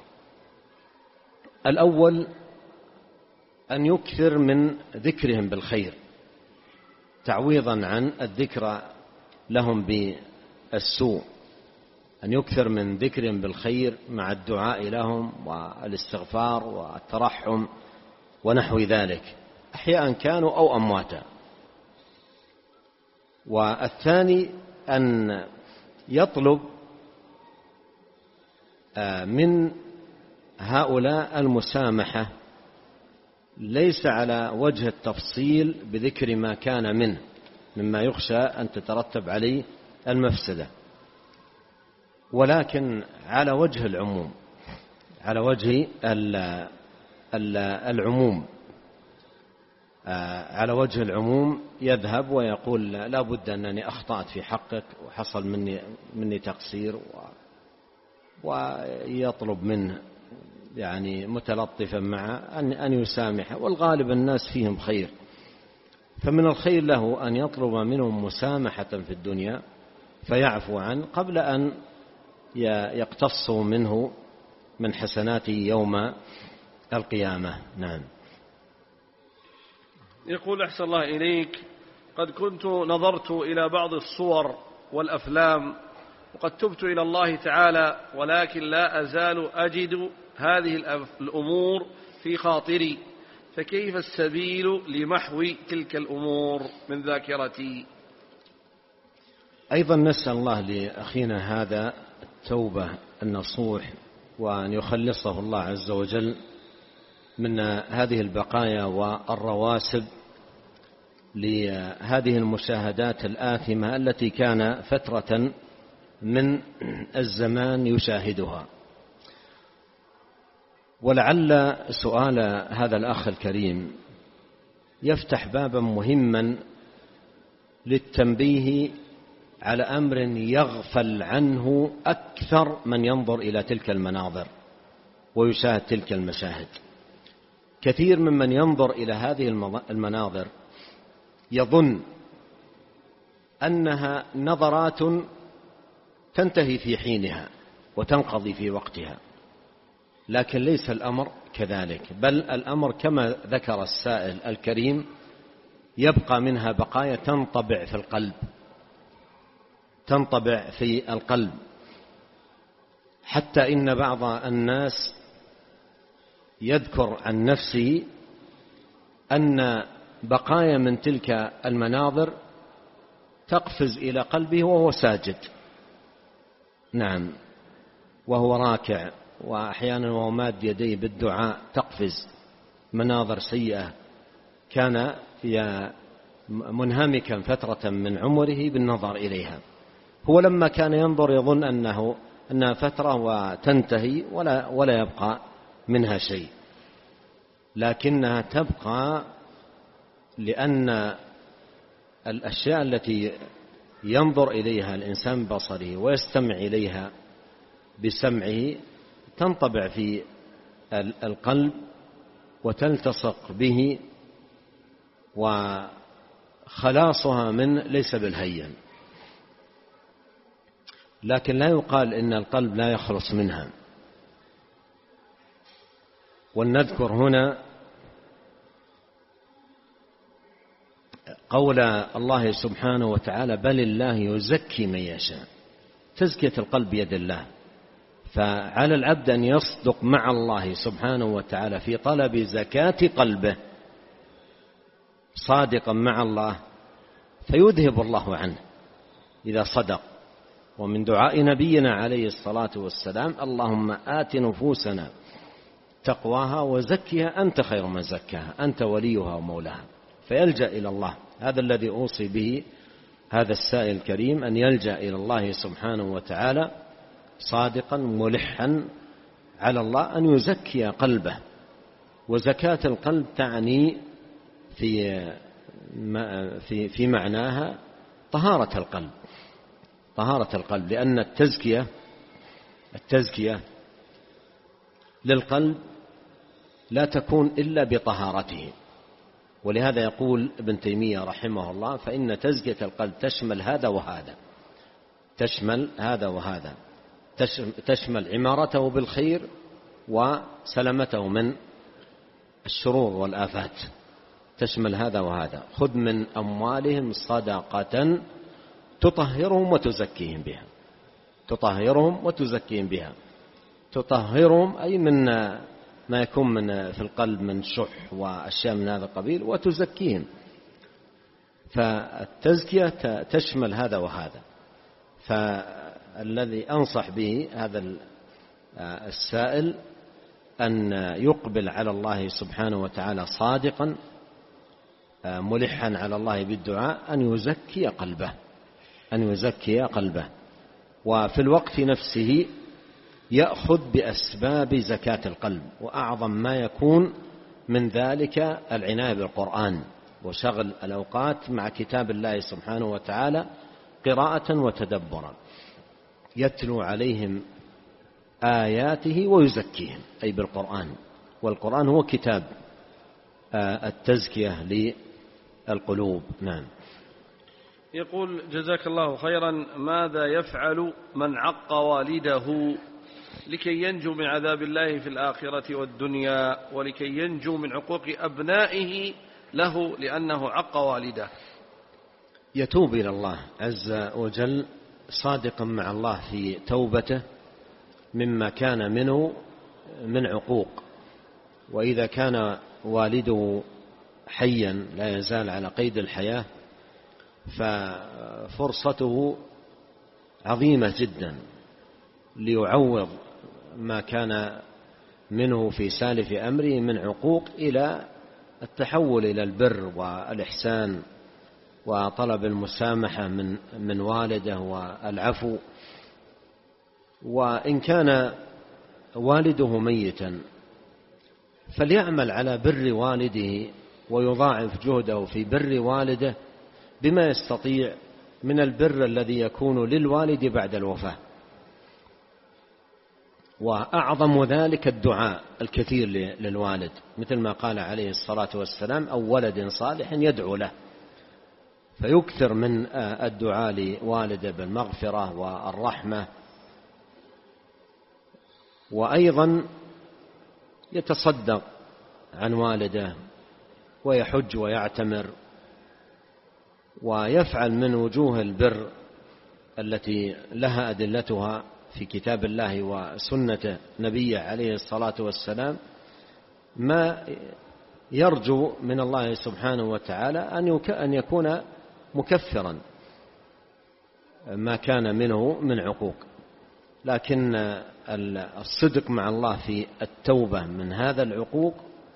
الأول أن يكثر من ذكرهم بالخير تعويضا عن الذكر لهم بالسوء، أن يكثر من ذكرهم بالخير مع الدعاء لهم والاستغفار والترحم ونحو ذلك، أحياء كانوا أو أمواتا. والثاني أن يطلب من هؤلاء المسامحة ليس على وجه التفصيل بذكر ما كان منه مما يخشى أن تترتب عليه المفسدة، ولكن على وجه العموم، على وجه العموم على وجه العموم يذهب ويقول لا بد أنني أخطأت في حقك وحصل مني مني تقصير، ويطلب منه يعني متلطفا معه أن أن يسامح، والغالب الناس فيهم خير، فمن الخير له أن يطلب منهم مسامحة في الدنيا فيعفو عنه قبل أن يقتصوا منه من حسناته يوم القيامة. نعم. يقول أحسن الله إليك: قد كنت نظرت إلى بعض الصور والأفلام وقد تبت إلى الله تعالى، ولكن لا أزال أجد هذه الأمور في خاطري، فكيف السبيل لمحو تلك الأمور من ذاكرتي؟ أيضا نسأل الله لأخينا هذا التوبة النصوح، وأن يخلصه الله عز وجل من هذه البقايا والرواسب لهذه المشاهدات الآثمة التي كان فترة من الزمان يشاهدها. ولعل سؤال هذا الأخ الكريم يفتح بابا مهما للتنبيه على أمر يغفل عنه أكثر من ينظر إلى تلك المناظر ويشاهد تلك المشاهد. كثير ممن ينظر إلى هذه المناظر يظن أنها نظرات تنتهي في حينها وتنقضي في وقتها، لكن ليس الأمر كذلك، بل الأمر كما ذكر السائل الكريم يبقى منها بقايا تنطبع في القلب، تنطبع في القلب، حتى إن بعض الناس يذكر عن نفسه أن بقايا من تلك المناظر تقفز إلى قلبه وهو ساجد. نعم، وهو راكع، وأحيانا وهو ماد يديه بالدعاء تقفز مناظر سيئة، كان منهمكا فترة من عمره بالنظر إليها. هو لما كان ينظر يظن أنه أنها فترة وتنتهي ولا, ولا يبقى منها شيء، لكنها تبقى لأن الأشياء التي ينظر إليها الإنسان بصره ويستمع إليها بسمعه تنطبع في القلب وتلتصق به، وخلاصها من ليس بالهين. لكن لا يقال إن القلب لا يخلص منها. ولنذكر هنا قول الله سبحانه وتعالى: بل الله يزكي من يشاء. تزكية القلب بيد الله، فعلى العبد أن يصدق مع الله سبحانه وتعالى في طلب زكاة قلبه، صادقا مع الله فيذهب الله عنه إذا صدق. ومن دعاء نبينا عليه الصلاة والسلام: اللهم آت نفوسنا تقواها وزكها أنت خير من زكاها أنت وليها ومولاها. فيلجأ إلى الله. هذا الذي أوصي به هذا السائل الكريم، أن يلجأ إلى الله سبحانه وتعالى صادقا ملحا على الله أن يزكي قلبه. وزكاة القلب تعني في في في معناها طهارة القلب، طهارة القلب، لأن التزكية التزكية للقلب لا تكون إلا بطهارته. ولهذا يقول ابن تيمية رحمه الله: فإن تزكية القلب تشمل هذا وهذا، تشمل هذا وهذا، تشمل عمارته بالخير وسلامته من الشرور والآفات، تشمل هذا وهذا. خذ من أموالهم صدقة تطهرهم وتزكيهم بها، تطهرهم وتزكيهم بها. تطهرهم أي من ما يكون من في القلب من شح وأشياء من هذا القبيل، وتزكيهم. فالتزكية تشمل هذا وهذا. فالذي أنصح به هذا السائل أن يقبل على الله سبحانه وتعالى صادقا ملحا على الله بالدعاء، أن يزكي قلبه، أن يزكي قلبه. وفي الوقت نفسه يأخذ بأسباب زكاة القلب، وأعظم ما يكون من ذلك العناية بالقرآن وشغل الأوقات مع كتاب الله سبحانه وتعالى قراءة وتدبرا، يتلو عليهم آياته ويزكيهم أي بالقرآن. والقرآن هو كتاب التزكية للقلوب. نعم. يقول: جزاك الله خيرا، ماذا يفعل من عق والده لكي ينجو من عذاب الله في الآخرة والدنيا، ولكي ينجو من عقوق أبنائه له لأنه عق والده؟ يتوب إلى الله عز وجل صادقا مع الله في توبته مما كان منه من عقوق. وإذا كان والده حيا لا يزال على قيد الحياة ففرصته عظيمة جدا ليعوض ما كان منه في سالف أمره من عقوق إلى التحول إلى البر والإحسان وطلب المسامحة من من والده والعفو. وإن كان والده ميتا فليعمل على بر والده ويضاعف جهده في بر والده بما يستطيع من البر الذي يكون للوالد بعد الوفاة. وأعظم ذلك الدعاء الكثير للوالد، مثل ما قال عليه الصلاة والسلام: أو ولد صالح يدعو له. فيكثر من الدعاء لوالده بالمغفرة والرحمة. وأيضا يتصدق عن والده ويحج ويعتمر ويفعل من وجوه البر التي لها أدلتها في كتاب الله وسنة نبيه عليه الصلاة والسلام ما يرجو من الله سبحانه وتعالى أن يكون مكفرا ما كان منه من عقوق. لكن الصدق مع الله في التوبة من هذا العقوق،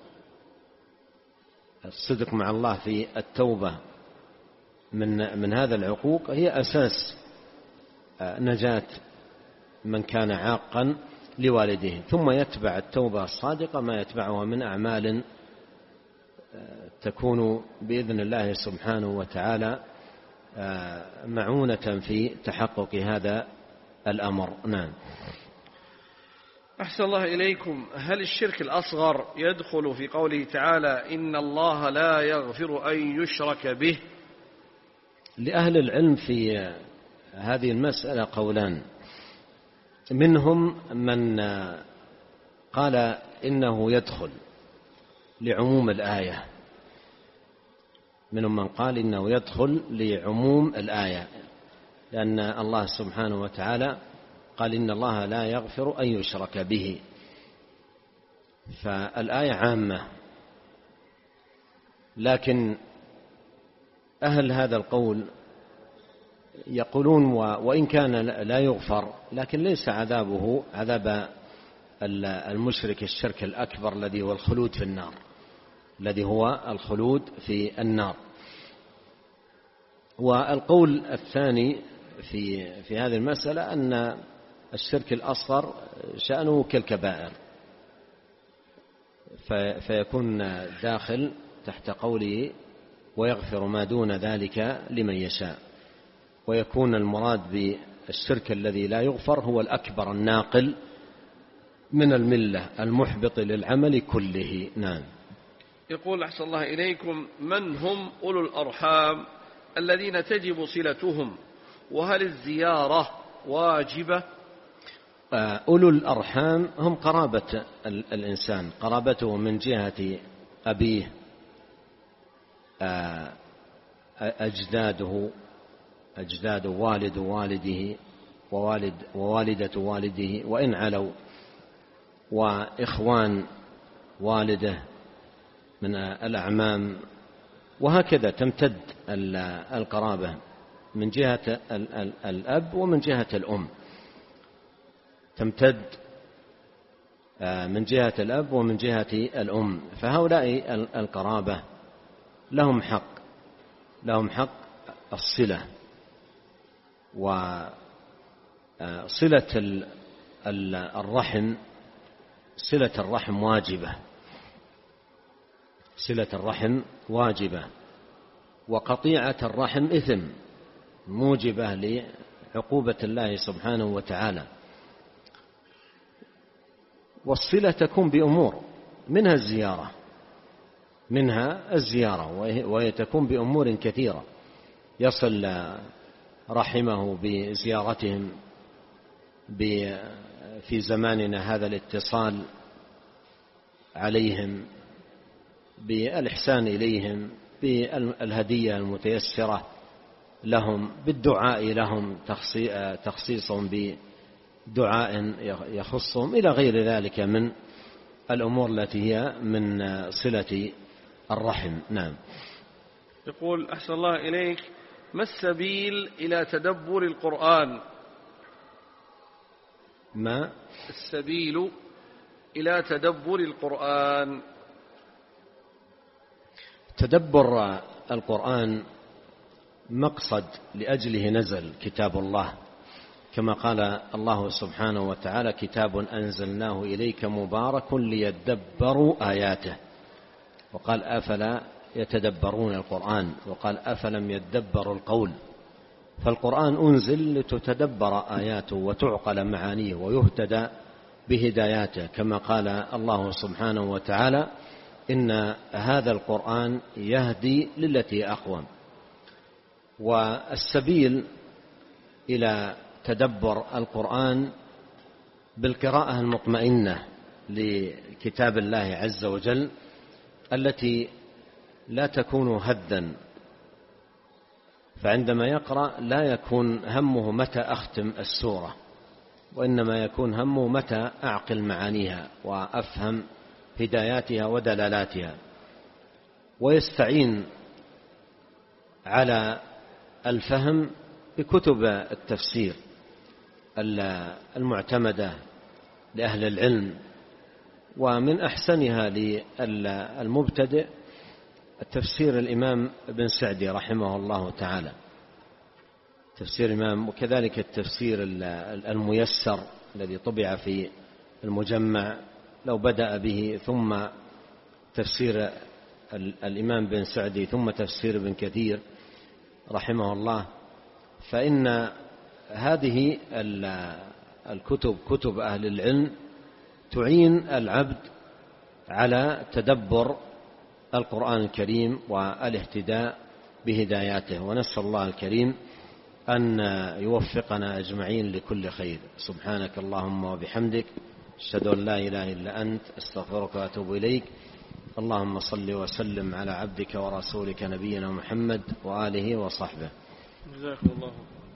الصدق مع الله في التوبة من من هذا العقوق هي أساس نجاة من كان عاقا لوالديه. ثم يتبع التوبة الصادقة ما يتبعها من أعمال تكون بإذن الله سبحانه وتعالى معونة في تحقق هذا الأمر. نعم. أحسن الله إليكم. هل الشرك الأصغر يدخل في قوله تعالى إن الله لا يغفر أن يشرك به؟ لأهل العلم في هذه المسألة قولان، منهم من قال إنه يدخل لعموم الآية، منهم من قال إنه يدخل لعموم الآية، لأن الله سبحانه وتعالى قال إن الله لا يغفر أن يشرك به، فالآية عامة. لكن أهل هذا القول يقولون وإن كان لا يغفر لكن ليس عذابه عذاب المشرك الشرك الأكبر الذي هو الخلود في النار، الذي هو الخلود في النار. والقول الثاني في في هذه المسألة أن الشرك الأصغر شأنه كالكبائر، فيكون داخل تحت قوله ويغفر ما دون ذلك لمن يشاء، ويكون المراد بالشرك الذي لا يغفر هو الأكبر الناقل من الملة المحبط للعمل كله. نعم. يقول أحسن الله إليكم: من هم أولو الأرحام الذين تجب صلتهم، وهل الزيارة واجبة؟ أولو الأرحام هم قرابة الإنسان، قرابته من جهة أبيه، أجداده أجداد والد والده ووالد ووالدة والده وإن علوا، وإخوان والده من الأعمام، وهكذا تمتد القرابة من جهة الأب ومن جهة الأم، تمتد من جهة الأب ومن جهة الأم. فهؤلاء القرابة لهم حق لهم حق الصلة، وصلة الرحم صلة الرحم واجبة صلة الرحم واجبة وقطيعة الرحم إثم موجبة لعقوبة الله سبحانه وتعالى. والصلة تكون بأمور منها الزيارة منها الزيارة وهي تكون بأمور كثيرة، يصل رحمه بزيارتهم في زماننا هذا الاتصال عليهم بالإحسان إليهم، بالهدية المتيسرة لهم، بالدعاء لهم، تخصيصهم بدعاء يخصهم، إلى غير ذلك من الأمور التي هي من صلة الرحم. نعم. يقول أحسن الله إليك: ما السبيل إلى تدبر القرآن؟ ما السبيل إلى تدبر القرآن؟ تدبر القرآن مقصد لأجله نزل كتاب الله، كما قال الله سبحانه وتعالى: كتاب أنزلناه إليك مبارك ليدبروا آياته. وقال: أفلا يتدبرون القرآن، وقال: أفلم يدبروا القول. فالقرآن أنزل لتتدبر آياته وتعقل معانيه ويهتدى بهداياته، كما قال الله سبحانه وتعالى: إن هذا القرآن يهدي للتي أقوم. والسبيل إلى تدبر القرآن بالقراءة المطمئنة لكتاب الله عز وجل، التي لا تكون هدا، فعندما يقرأ لا يكون همه متى أختم السورة، وإنما يكون همه متى أعقل معانيها وأفهم هداياتها ودلالاتها، ويستعين على الفهم بكتب التفسير المعتمدة لأهل العلم، ومن أحسنها للمبتدئ تفسير الإمام ابن سعدي رحمه الله تعالى، تفسير الإمام، وكذلك التفسير الميسر الذي طبع في المجمع لو بدأ به، ثم تفسير الإمام بن سعدي، ثم تفسير ابن كثير رحمه الله. فإن هذه الكتب كتب أهل العلم تعين العبد على تدبر القرآن الكريم والاهتداء بهداياته، ونسأل الله الكريم أن يوفقنا أجمعين لكل خير. سبحانك اللهم وبحمدك، أشهد أن لا إله إلا أنت، أستغفرك وأتوب إليك. اللهم صل وسلم على عبدك ورسولك نبينا محمد وآله وصحبه. جزاكم الله.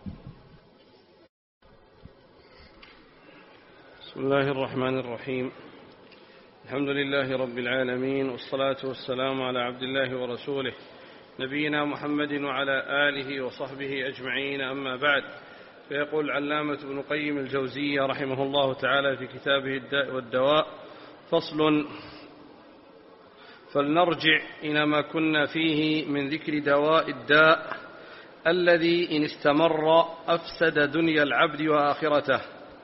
بسم الله الرحمن الرحيم. الحمد لله رب العالمين، والصلاة والسلام على عبد الله ورسوله نبينا محمد وعلى آله وصحبه أجمعين، أما بعد. فيقول العلامة ابن قيم الجوزية رحمه الله تعالى في كتابه الداء والدواء: فصل: فلنرجع إلى ما كنا فيه من ذكر دواء الداء الذي إن استمر أفسد دنيا العبد وآخرته.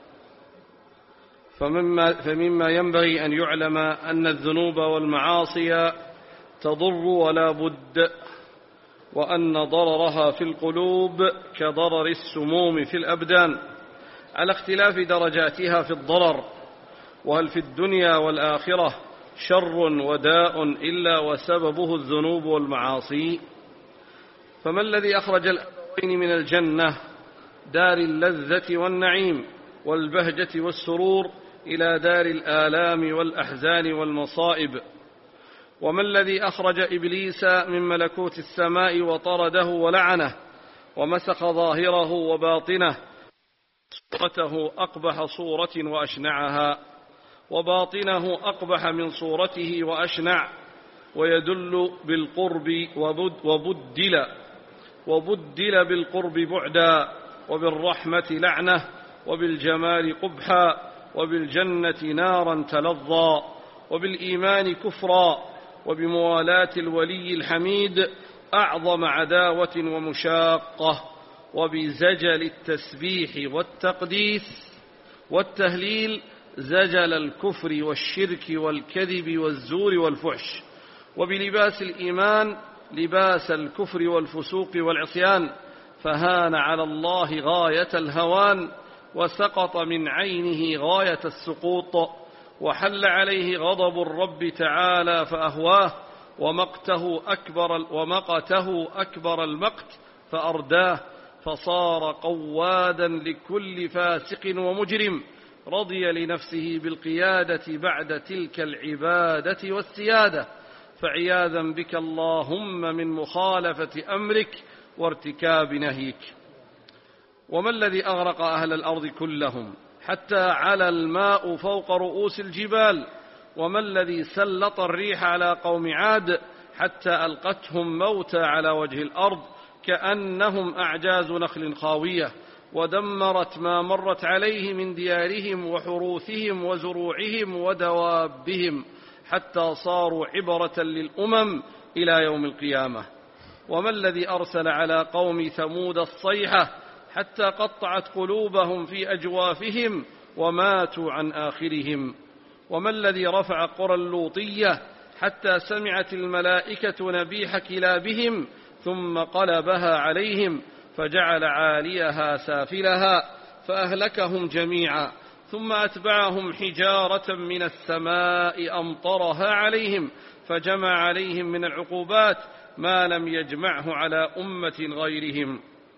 فمما, فمما ينبغي أن يعلم أن الذنوب والمعاصي تضر ولا بد، وأن ضررها في القلوب كضرر السموم في الأبدان، على اختلاف درجاتها في الضرر. وهل في الدنيا والآخرة شر وداء إلا وسببه الذنوب والمعاصي؟ فما الذي أخرج الأبوين من الجنة دار اللذة والنعيم والبهجة والسرور إلى دار الآلام والأحزان والمصائب؟ وما الذي أخرج إبليس من ملكوت السماء وطرده ولعنه ومسخ ظاهره وباطنه، صورته أقبح صورة وأشنعها، وباطنه أقبح من صورته وأشنع، ويدل بالقرب وبدل وبدل بالقرب بعدا، وبالرحمة لعنة، وبالجمال قبحا، وبالجنة نارا تلظى، وبالإيمان كفرا، وبموالاة الولي الحميد أعظم عداوة ومشاقة، وبزجل التسبيح والتقديس والتهليل زجل الكفر والشرك والكذب والزور والفحش، وبلباس الإيمان لباس الكفر والفسوق والعصيان، فهان على الله غاية الهوان، وسقط من عينه غاية السقوط، وحل عليه غضب الرب تعالى فأهواه، ومقته أكبر, ومقته أكبر المقت فأرداه، فصار قوادا لكل فاسق ومجرم، رضي لنفسه بالقيادة بعد تلك العبادة والسيادة. فعياذا بك اللهم من مخالفة أمرك وارتكاب نهيك. وما الذي أغرق أهل الأرض كلهم حتى على الماء فوق رؤوس الجبال؟ وما الذي سلط الريح على قوم عاد حتى ألقتهم موتى على وجه الأرض كأنهم أعجاز نخل خاوية، ودمرت ما مرت عليه من ديارهم وحروثهم وزروعهم ودوابهم، حتى صاروا عبرة للأمم إلى يوم القيامة. وما الذي أرسل على قوم ثمود الصيحة حتى قطعت قلوبهم في أجوافهم وماتوا عن آخرهم؟ وما الذي رفع قرى اللوطية حتى سمعت الملائكة نبيح كلابهم ثم قلبها عليهم فجعل عاليها سافلها فأهلكهم جميعا، ثم أتبعهم حجارة من السماء أمطرها عليهم فجمع عليهم من العقوبات ما لم يجمعه على أمة غيرهم،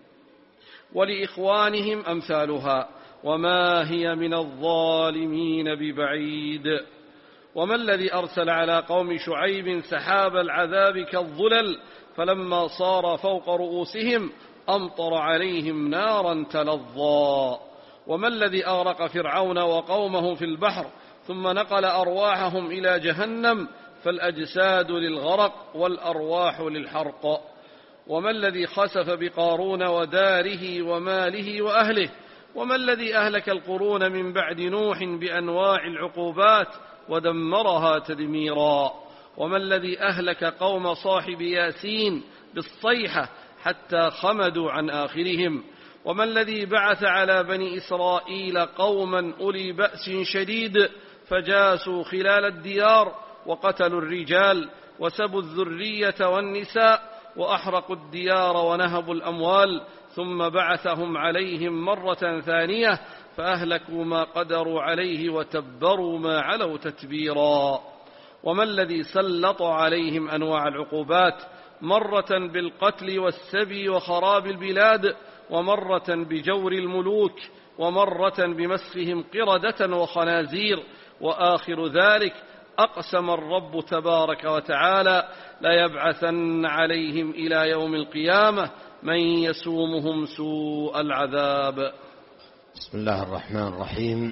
ولإخوانهم أمثالها، وما هي من الظالمين ببعيد. وما الذي أرسل على قوم شعيب سحاب العذاب كالظلل فلما صار فوق رؤوسهم أمطر عليهم نارا تلظى؟ وما الذي أغرق فرعون وقومه في البحر ثم نقل أرواحهم إلى جهنم فالأجساد للغرق والأرواح للحرق؟ وما الذي خسف بقارون وداره وماله وأهله وما الذي أهلك القرون من بعد نوح بأنواع العقوبات ودمرها تدميرا؟ وما الذي أهلك قوم صاحب ياسين بالصيحة حتى خمدوا عن آخرهم؟ وما الذي بعث على بني إسرائيل قوما أولي بأس شديد فجاسوا خلال الديار وقتلوا الرجال وسبوا الذرية والنساء وأحرقوا الديار ونهبوا الأموال ثم بعثهم عليهم مرة ثانية فأهلكوا ما قدروا عليه وتبروا ما علوا تتبيرا؟ وما الذي سلط عليهم أنواع العقوبات مرة بالقتل والسبي وخراب البلاد ومرة بجور الملوك ومرة بمسخهم قردة وخنازير، وآخر ذلك أقسم الرب تبارك وتعالى ليبعثن عليهم إلى يوم القيامة من يسومهم سوء العذاب. بسم الله الرحمن الرحيم.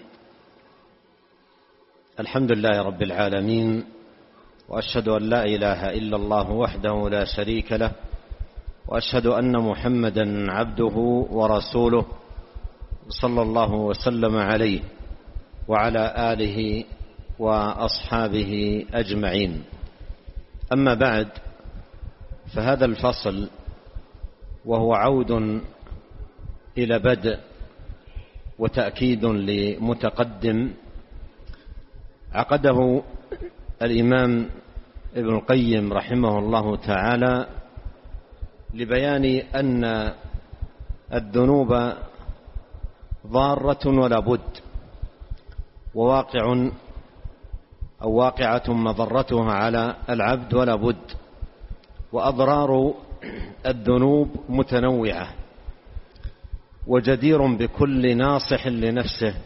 الحمد لله رب العالمين، وأشهد أن لا إله إلا الله وحده لا شريك له، وأشهد أن محمدا عبده ورسوله صلى الله وسلم عليه وعلى آله وأصحابه أجمعين. أما بعد، فهذا الفصل وهو عود إلى بدء وتأكيد لمتقدم عقده الإمام ابن القيم رحمه الله تعالى لبيان أن الذنوب ضارة ولا بد، وواقع أو واقعة مضرتها على العبد ولا بد، وأضرار الذنوب متنوعة، وجدير بكل ناصح لنفسه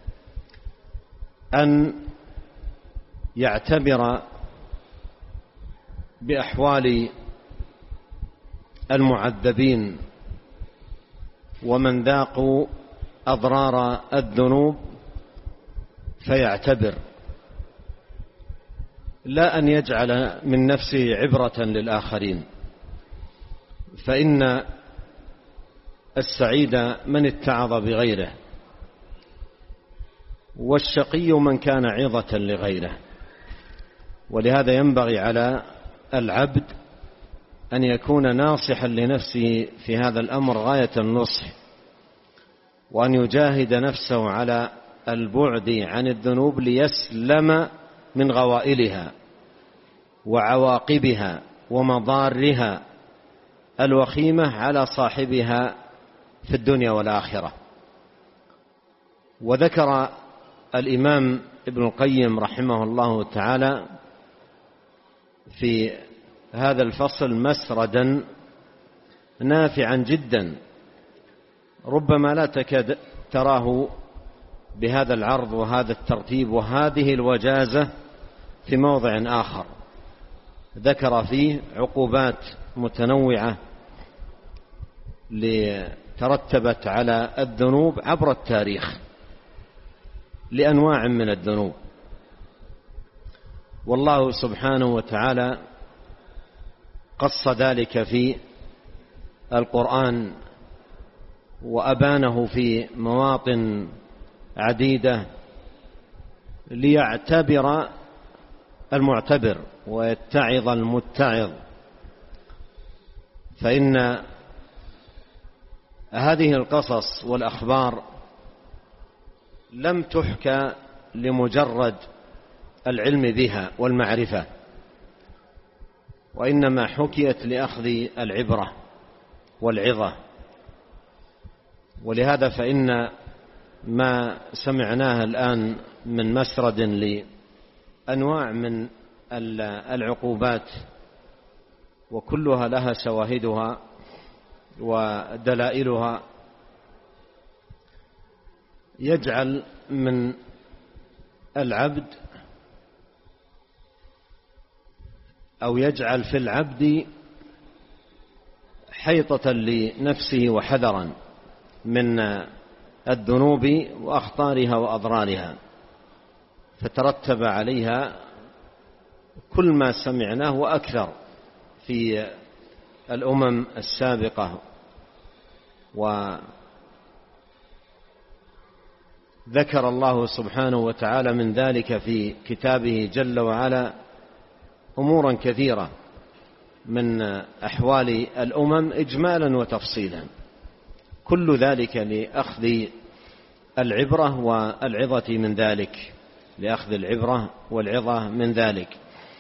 أن يعتبر بأحوال المعذبين ومن ذاقوا أضرار الذنوب فيعتبر، لا أن يجعل من نفسه عبرة للآخرين، فإن السعيد من اتعظ بغيره، والشقي من كان عظة لغيره. ولهذا ينبغي على العبد أن يكون ناصحا لنفسه في هذا الأمر غاية النصح، وأن يجاهد نفسه على البعد عن الذنوب ليسلم من غوائلها وعواقبها ومضارها الوخيمة على صاحبها في الدنيا والآخرة. وذكر الإمام ابن القيم رحمه الله تعالى في هذا الفصل مسردا نافعا جدا، ربما لا تكاد تراه بهذا العرض وهذا الترتيب وهذه الوجازة في موضع آخر. ذكر فيه عقوبات متنوعة ترتبت على الذنوب عبر التاريخ لأنواع من الذنوب، والله سبحانه وتعالى قص ذلك في القرآن وأبانه في مواطن عديدة ليعتبر المعتبر ويتعظ المتعظ، فإن هذه القصص والأخبار لم تحكى لمجرد العلم بها والمعرفة، وإنما حكيت لأخذ العبرة والعظة. ولهذا فإن ما سمعناه الآن من مسرد لأنواع من العقوبات وكلها لها شواهدها ودلائلها يجعل من العبد أو يجعل في العبد حيطة لنفسه وحذرا من الذنوب وأخطارها وأضرارها، فترتب عليها كل ما سمعناه وأكثر في الأمم السابقة ذكر الله سبحانه وتعالى من ذلك في كتابه جل وعلا أمورا كثيرة من أحوال الأمم إجمالا وتفصيلا، كل ذلك لأخذ العبرة والعظة من ذلك، لأخذ العبرة والعظة من ذلك.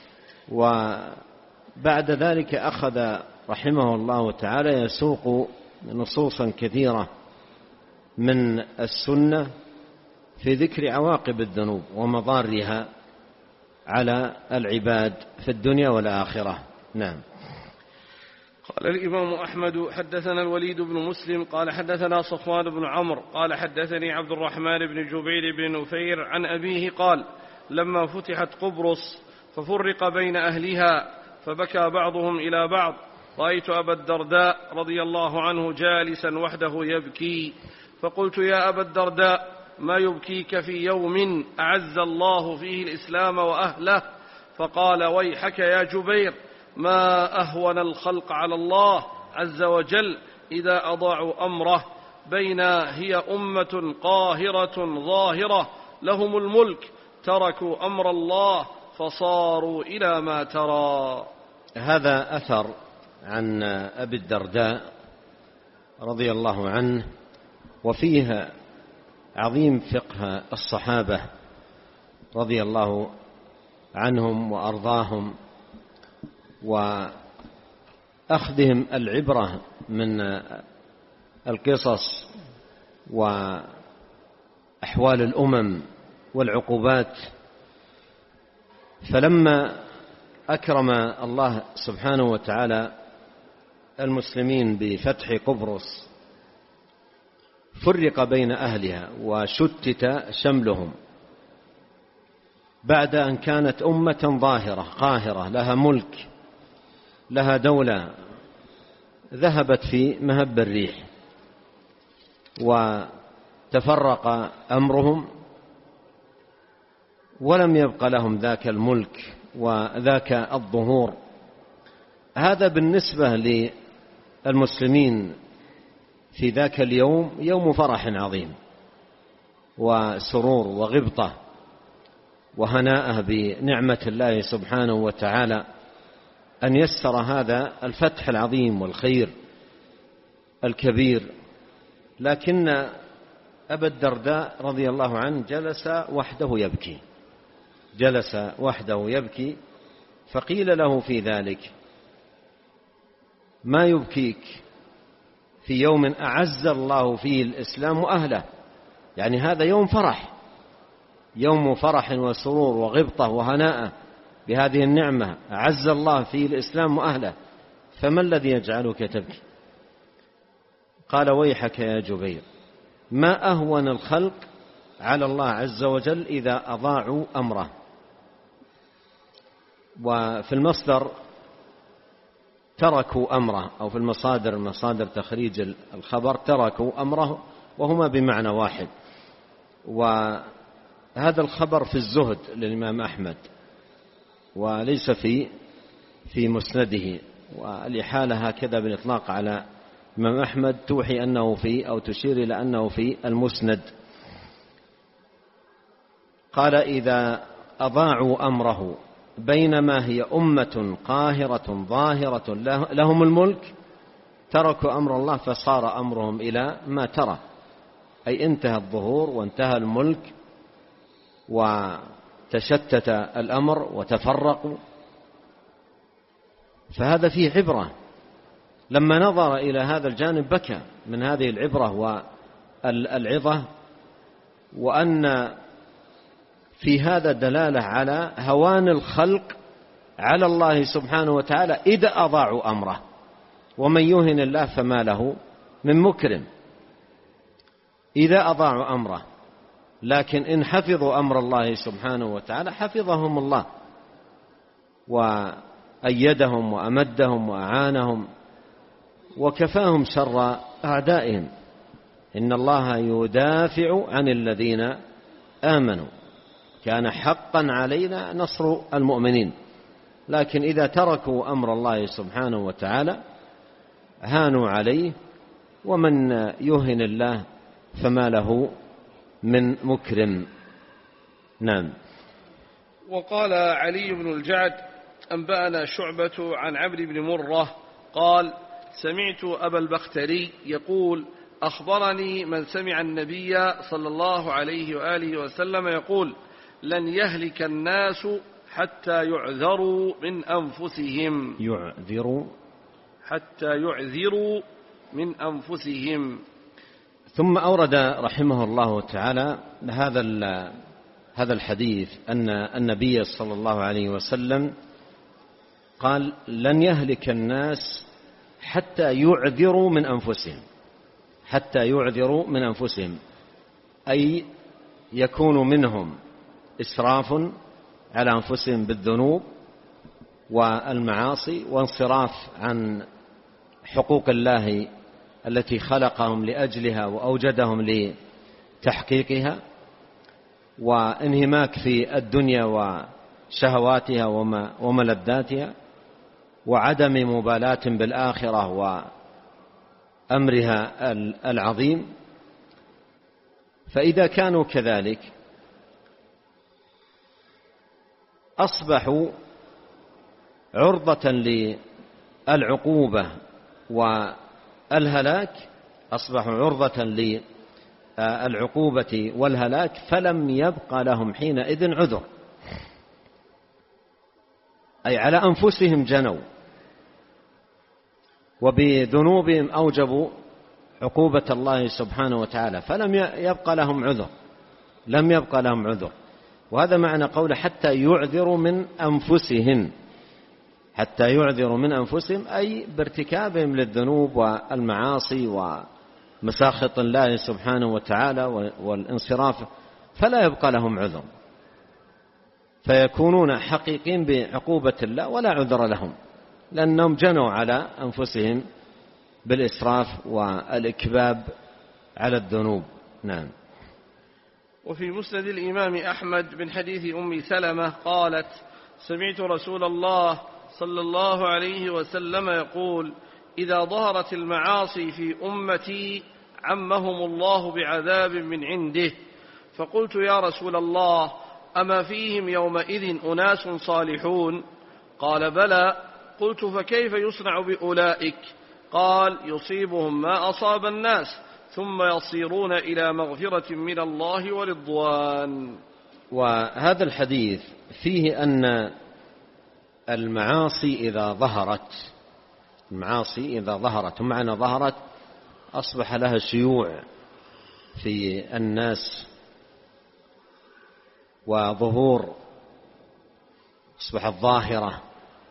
وبعد ذلك أخذ رحمه الله تعالى يسوق نصوصا كثيرة من السنة في ذكر عواقب الذنوب ومضارها على العباد في الدنيا والآخرة. نعم. قال الإمام أحمد حدثنا الوليد بن مسلم قال حدثنا صفوان بن عمرو قال حدثني عبد الرحمن بن جبير بن نفير عن أبيه قال لما فتحت قبرص ففرق بين أهلها فبكى بعضهم إلى بعض، رأيت أبا الدرداء رضي الله عنه جالسا وحده يبكي، فقلت يا أبا الدرداء ما يبكيك في يوم أعز الله فيه الإسلام وأهله؟ فقال ويحك يا جبير، ما أهون الخلق على الله عز وجل إذا أضاعوا أمره، بين هي أمة قاهرة ظاهرة لهم الملك تركوا أمر الله فصاروا إلى ما ترى. هذا أثر عن أبي الدرداء رضي الله عنه، وفيه عظيم فقه الصحابة رضي الله عنهم وأرضاهم، وأخذهم العبرة من القصص وأحوال الأمم والعقوبات. فلما أكرم الله سبحانه وتعالى المسلمين بفتح قبرص فرق بين أهلها وشتت شملهم بعد أن كانت أمة ظاهرة قاهرة لها ملك لها دولة، ذهبت في مهب الريح وتفرق أمرهم ولم يبق لهم ذاك الملك وذاك الظهور. هذا بالنسبة للمسلمين في ذاك اليوم يوم فرح عظيم وسرور وغبطة وهناء بنعمة الله سبحانه وتعالى أن يسر هذا الفتح العظيم والخير الكبير. لكن أبا الدرداء رضي الله عنه جلس وحده يبكي جلس وحده يبكي فقيل له في ذلك ما يبكيك في يوم أعز الله فيه الإسلام وأهله؟ يعني هذا يوم فرح، يوم فرح وسرور وغبطة وهناء بهذه النعمة، أعز الله فيه الإسلام وأهله، فما الذي يجعلك تبكي؟ قال ويحك يا جبير، ما أهون الخلق على الله عز وجل إذا أضاعوا أمره. وفي المصدر تركوا أمره، أو في المصادر مصادر تخريج الخبر تركوا أمره، وهما بمعنى واحد. وهذا الخبر في الزهد للإمام أحمد وليس في في مسنده، والإحالة هكذا بالإطلاق على الإمام أحمد توحي أنه في أو تشير إلى أنه في المسند. قال إذا أضاعوا أمره بينما هي أمة قاهرة ظاهرة لهم الملك تركوا أمر الله فصار أمرهم إلى ما ترى، أي انتهى الظهور وانتهى الملك وتشتت الأمر وتفرقوا. فهذا فيه عبرة، لما نظر إلى هذا الجانب بكى من هذه العبرة والعظة، وأن في هذا دلالة على هوان الخلق على الله سبحانه وتعالى إذا أضاعوا أمره، ومن يهن الله فما له من مكرم إذا أضاعوا أمره. لكن إن حفظوا أمر الله سبحانه وتعالى حفظهم الله وأيدهم وأمدهم وأعانهم وكفاهم شر أعدائهم. إن الله يدافع عن الذين آمنوا، كان حقا علينا نصر المؤمنين. لكن إذا تركوا أمر الله سبحانه وتعالى هانوا عليه، ومن يهن الله فما له من مكرم. نعم. وقال علي بن الجعد أنبأنا شعبة عن عمرو بن مرة قال سمعت أبا البختري يقول أخبرني من سمع النبي صلى الله عليه وآله وسلم يقول لن يهلك الناس حتى يعذروا من أنفسهم يعذروا حتى يعذروا من أنفسهم. ثم أورد رحمه الله تعالى هذا هذا الحديث أن النبي صلى الله عليه وسلم قال لن يهلك الناس حتى يعذروا من أنفسهم، حتى يعذروا من أنفسهم، أي يكون منهم إسراف على أنفسهم بالذنوب والمعاصي وانصراف عن حقوق الله التي خلقهم لأجلها وأوجدهم لتحقيقها، وانهماك في الدنيا وشهواتها وملذاتها، وعدم مبالاة بالآخرة وأمرها العظيم. فإذا كانوا كذلك أصبحوا عرضة للعقوبة والهلاك، أصبحوا عرضة للعقوبة والهلاك، فلم يبق لهم حينئذ عذر، أي على أنفسهم جنوا وبذنوبهم أوجبوا عقوبة الله سبحانه وتعالى، فلم يبق لهم عذر، لم يبق لهم عذر. وهذا معنى قوله حتى يعذروا من أنفسهم، حتى يعذروا من أنفسهم أي بارتكابهم للذنوب والمعاصي ومساخط الله سبحانه وتعالى والانصراف، فلا يبقى لهم عذر، فيكونون حقيقين بعقوبة الله ولا عذر لهم، لأنهم جنوا على أنفسهم بالإسراف والإكباب على الذنوب. نعم. وفي مسند الإمام أحمد من حديث أم سلمة قالت سمعت رسول الله صلى الله عليه وسلم يقول إذا ظهرت المعاصي في أمتي عمهم الله بعذاب من عنده، فقلت يا رسول الله أما فيهم يومئذ أناس صالحون؟ قال بلى. قلت فكيف يصنع بأولئك؟ قال يصيبهم ما أصاب الناس ثم يصيرون إلى مغفرة من الله ورضوان. وهذا الحديث فيه أن المعاصي إذا ظهرت، المعاصي إذا ظهرت، ومعنى ظهرت أصبح لها شيوع في الناس وظهور، أصبحت ظاهرة.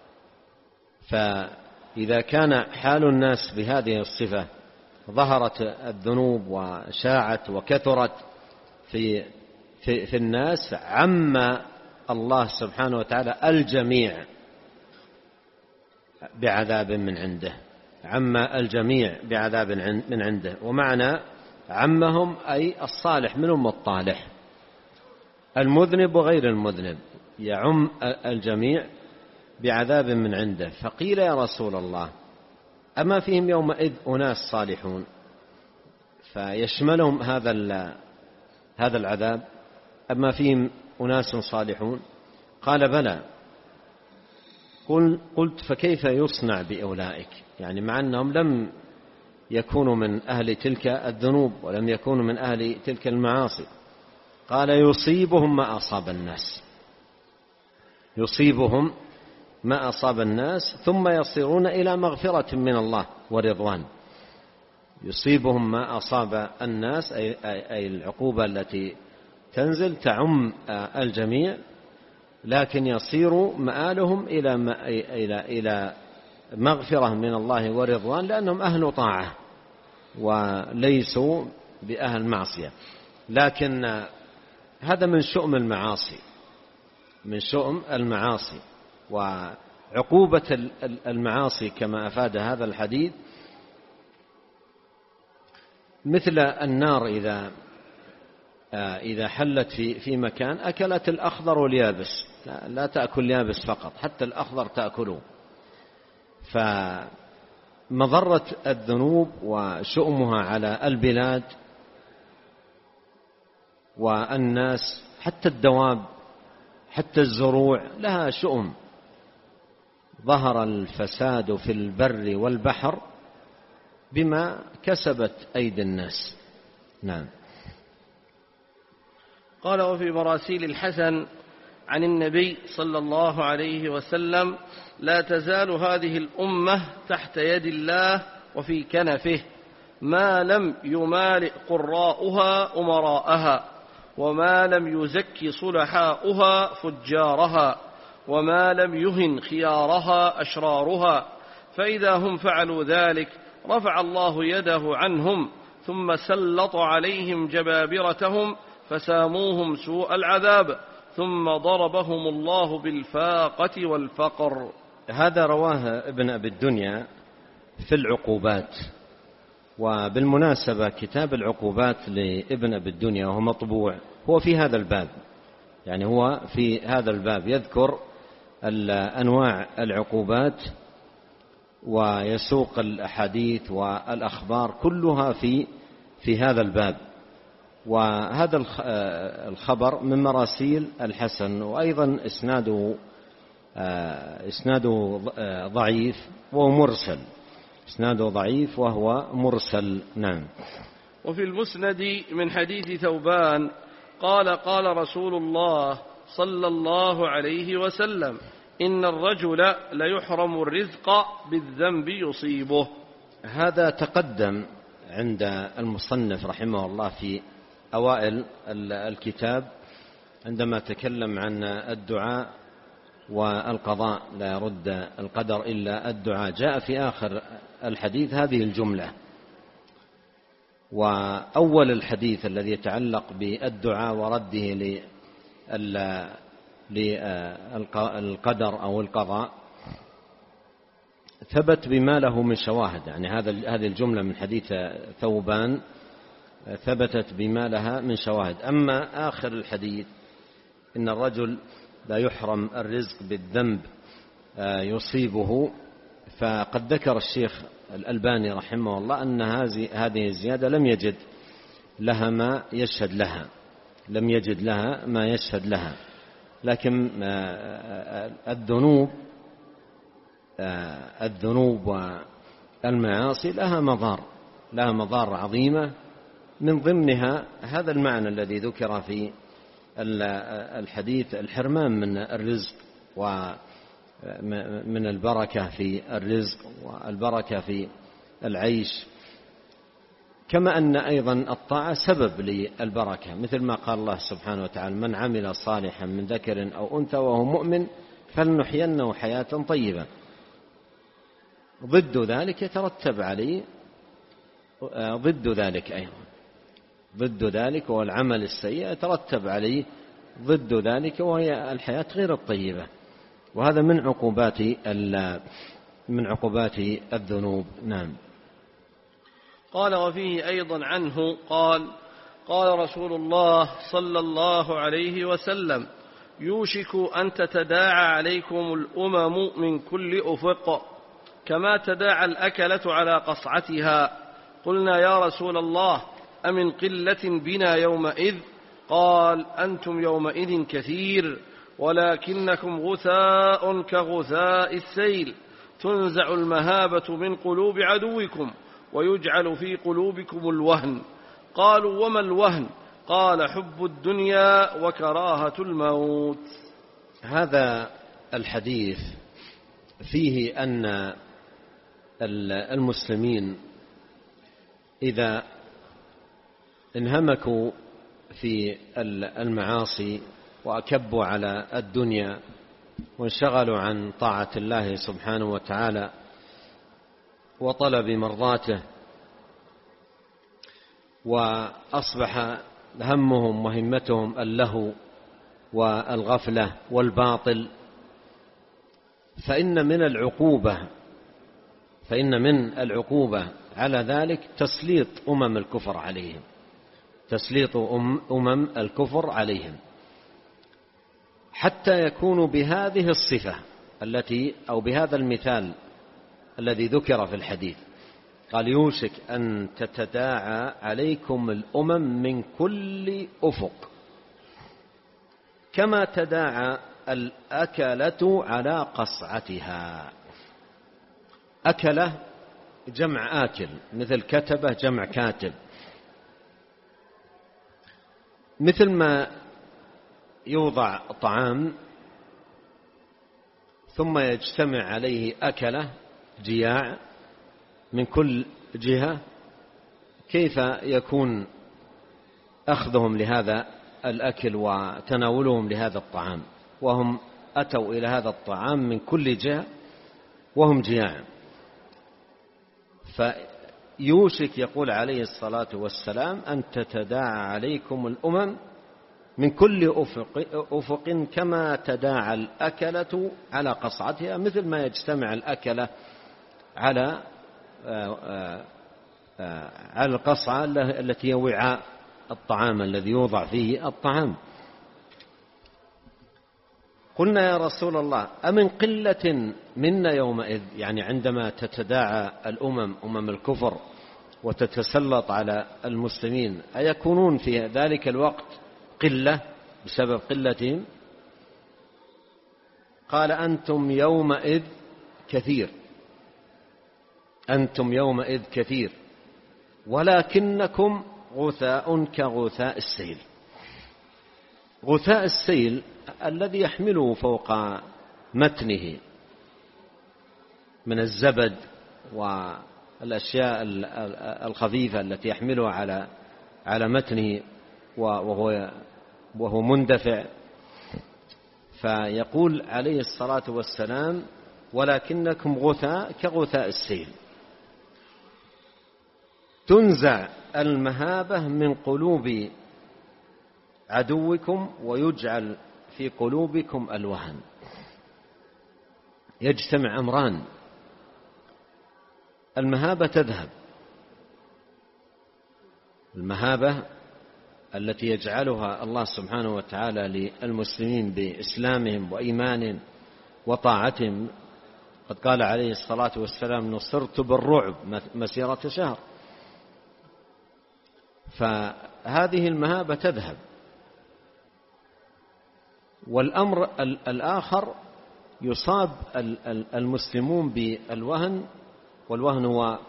فإذا كان حال الناس بهذه الصفة، ظهرت الذنوب وشاعت وكثرت في, في, في الناس، عم الله سبحانه وتعالى الجميع بعذاب من عنده، عم الجميع بعذاب من عنده. ومعنى عمهم أي الصالح منهم والطالح، المذنب وغير المذنب، يعم الجميع بعذاب من عنده. فقيل يا رسول الله أما فيهم يومئذ أناس صالحون فيشملهم هذا هذا العذاب؟ أما فيهم أناس صالحون؟ قال بلى. قلت فكيف يصنع بأولئك؟ يعني مع أنهم لم يكونوا من أهل تلك الذنوب ولم يكونوا من أهل تلك المعاصي. قال يصيبهم ما أصاب الناس، يصيبهم ما أصاب الناس ثم يصيرون إلى مغفرة من الله ورضوان. يصيبهم ما أصاب الناس أي, أي العقوبة التي تنزل تعم الجميع، لكن يصير مآلهم إلى إلى إلى مغفرة من الله ورضوان، لأنهم أهل طاعة وليسوا بأهل معصية. لكن هذا من شؤم المعاصي، من شؤم المعاصي وعقوبة المعاصي كما أفاد هذا الحديث، مثل النار إذا إذا حلت في في مكان أكلت الأخضر واليابس، لا تأكل اليابس فقط، حتى الأخضر تأكله. فمضرة الذنوب وشؤمها على البلاد والناس حتى الدواب حتى الزروع لها شؤم. ظهر الفساد في البر والبحر بما كسبت أيدي الناس. نعم. قال: وفي مراسيل الحسن عن النبي صلى الله عليه وسلم: لا تزال هذه الأمة تحت يد الله وفي كنفه ما لم يمالئ قراؤها أمراءها، وما لم يزك صلحاؤها فجارها، وما لم يهن خيارها أشرارها، فإذا هم فعلوا ذلك رفع الله يده عنهم ثم سلط عليهم جبابرتهم فساموهم سوء العذاب، ثم ضربهم الله بالفاقة والفقر. هذا رواه ابن أبي الدنيا في العقوبات. وبالمناسبة كتاب العقوبات لابن أبي الدنيا وهو مطبوع هو في هذا الباب، يعني هو في هذا الباب يذكر أنواع العقوبات ويسوق الأحاديث والأخبار كلها في في هذا الباب. وهذا الخبر من مراسيل الحسن، وأيضا إسناده إسناده ضعيف وهو مرسل، إسناده ضعيف وهو مرسل. نعم. وفي المسند من حديث ثوبان قال: قال رسول الله صلى الله عليه وسلم: إن الرجل ليحرم الرزق بالذنب يصيبه. هذا تقدم عند المصنف رحمه الله في أوائل الكتاب عندما تكلم عن الدعاء والقضاء، لا يرد القدر إلا الدعاء. جاء في آخر الحديث هذه الجملة. وأول الحديث الذي يتعلق بالدعاء ورده للقدر أو القضاء ثبت بما له من شواهد، يعني هذه الجملة من حديث ثوبان ثبتت بما لها من شواهد. أما آخر الحديث إن الرجل لا يحرم الرزق بالذنب يصيبه، فقد ذكر الشيخ الألباني رحمه الله أن هذه الزيادة لم يجد لها ما يشهد لها لم يجد لها ما يشهد لها لكن الذنوب الذنوب والمعاصي لها مضار لها مضار عظيمة، من ضمنها هذا المعنى الذي ذكر في الحديث: الحرمان من الرزق ومن البركة في الرزق والبركة في العيش، كما أن أيضا الطاعة سبب للبركة، مثل ما قال الله سبحانه وتعالى: من عمل صالحا من ذكر أو أنثى وهو مؤمن فلنحيينه حياة طيبة. ضد ذلك يترتب عليه ضد ذلك أيضا ضد ذلك هو العمل السيء، يترتب عليه ضد ذلك وهي الحياة غير الطيبة، وهذا من عقوبات من عقوبات الذنوب. نعم. قال: وفيه أيضا عنه قال: قال رسول الله صلى الله عليه وسلم: يوشك أن تتداعى عليكم الأمم من كل أفق كما تداعى الأكلة على قصعتها. قلنا: يا رسول الله، أمن قلة بنا يومئذ؟ قال: أنتم يومئذ كثير، ولكنكم غثاء كغثاء السيل، تنزع المهابة من قلوب عدوكم ويجعل في قلوبكم الوهن. قالوا: وما الوهن؟ قال: حب الدنيا وكراهة الموت. هذا الحديث فيه أن المسلمين إذا انهمكوا في المعاصي وأكبوا على الدنيا وانشغلوا عن طاعة الله سبحانه وتعالى وطلب مرضاته، وأصبح همهم وهمتهم اللهو والغفلة والباطل، فإن من العقوبة فإن من العقوبة على ذلك تسليط أمم الكفر عليهم تسليط أمم الكفر عليهم حتى يكونوا بهذه الصفة التي أو بهذا المثال الذي ذكر في الحديث، قال يوشك أن تتداعى عليكم الأمم من كل أفق كما تداعى الأكلة على قصعتها. أكلة جمع آكل، مثل كتبة جمع كاتب. مثل ما يوضع طعام ثم يجتمع عليه أكلة جياع من كل جهة، كيف يكون أخذهم لهذا الأكل وتناولهم لهذا الطعام وهم أتوا إلى هذا الطعام من كل جهة وهم جياع؟ فيوشك يقول عليه الصلاة والسلام أن تتداعى عليكم الأمم من كل أفق, أفق كما تداعى الأكلة على قصعتها، مثل ما يجتمع الأكلة على على القصعة التي هي وعاء الطعام الذي يوضع فيه الطعام. قلنا يا رسول الله أمن قلة منا يومئذ، يعني عندما تتداعى الأمم أمم الكفر وتتسلط على المسلمين، أيكونون في ذلك الوقت قلة بسبب قلتهم؟ قال أنتم يومئذ كثير، أنتم يومئذ كثير ولكنكم غثاء كغثاء السيل. غثاء السيل الذي يحمله فوق متنه من الزبد والأشياء الخفيفة التي يحملها على على متنه وهو وهو مندفع. فيقول عليه الصلاة والسلام ولكنكم غثاء كغثاء السيل. تنزع المهابة من قلوب عدوكم ويجعل في قلوبكم الوهن. يجتمع أمران، المهابة تذهب، المهابة التي يجعلها الله سبحانه وتعالى للمسلمين بإسلامهم وإيمانهم وطاعتهم. قد قال عليه الصلاة والسلام نصرت بالرعب مسيرة شهر. فهذه المهابة تذهب. والأمر الآخر يصاب المسلمون بالوهن، والوهن هو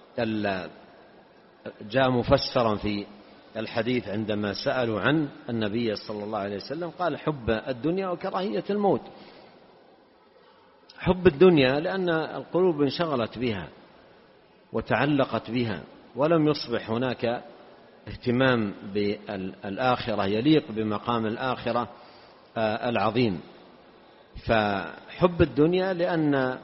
جاء مفسرا في الحديث عندما سألوا عن النبي صلى الله عليه وسلم قال حب الدنيا وكراهية الموت. حب الدنيا لأن القلوب انشغلت بها وتعلقت بها، ولم يصبح هناك اهتمام بالآخرة يليق بمقام الآخرة العظيم. فحب الدنيا لأن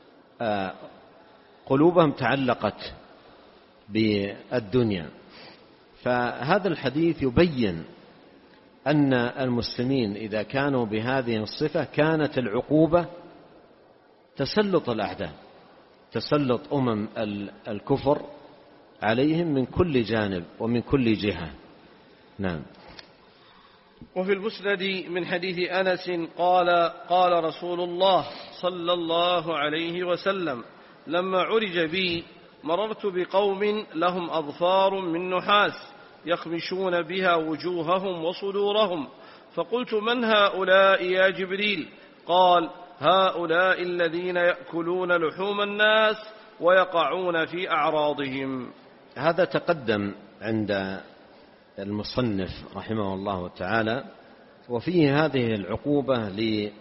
قلوبهم تعلقت بالدنيا. فهذا الحديث يبين أن المسلمين إذا كانوا بهذه الصفة كانت العقوبة تسلط الأعداء، تسلط أمم الكفر عليهم من كل جانب ومن كل جهة. نعم. وفي المسند من حديث أنس قال قال رسول الله صلى الله عليه وسلم لما عرج بي مررت بقوم لهم أظفار من نحاس يخمشون بها وجوههم وصدورهم، فقلت من هؤلاء يا جبريل؟ قال هؤلاء الذين يأكلون لحوم الناس ويقعون في أعراضهم. هذا تقدم عند المصنف رحمه الله تعالى، وفيه هذه العقوبة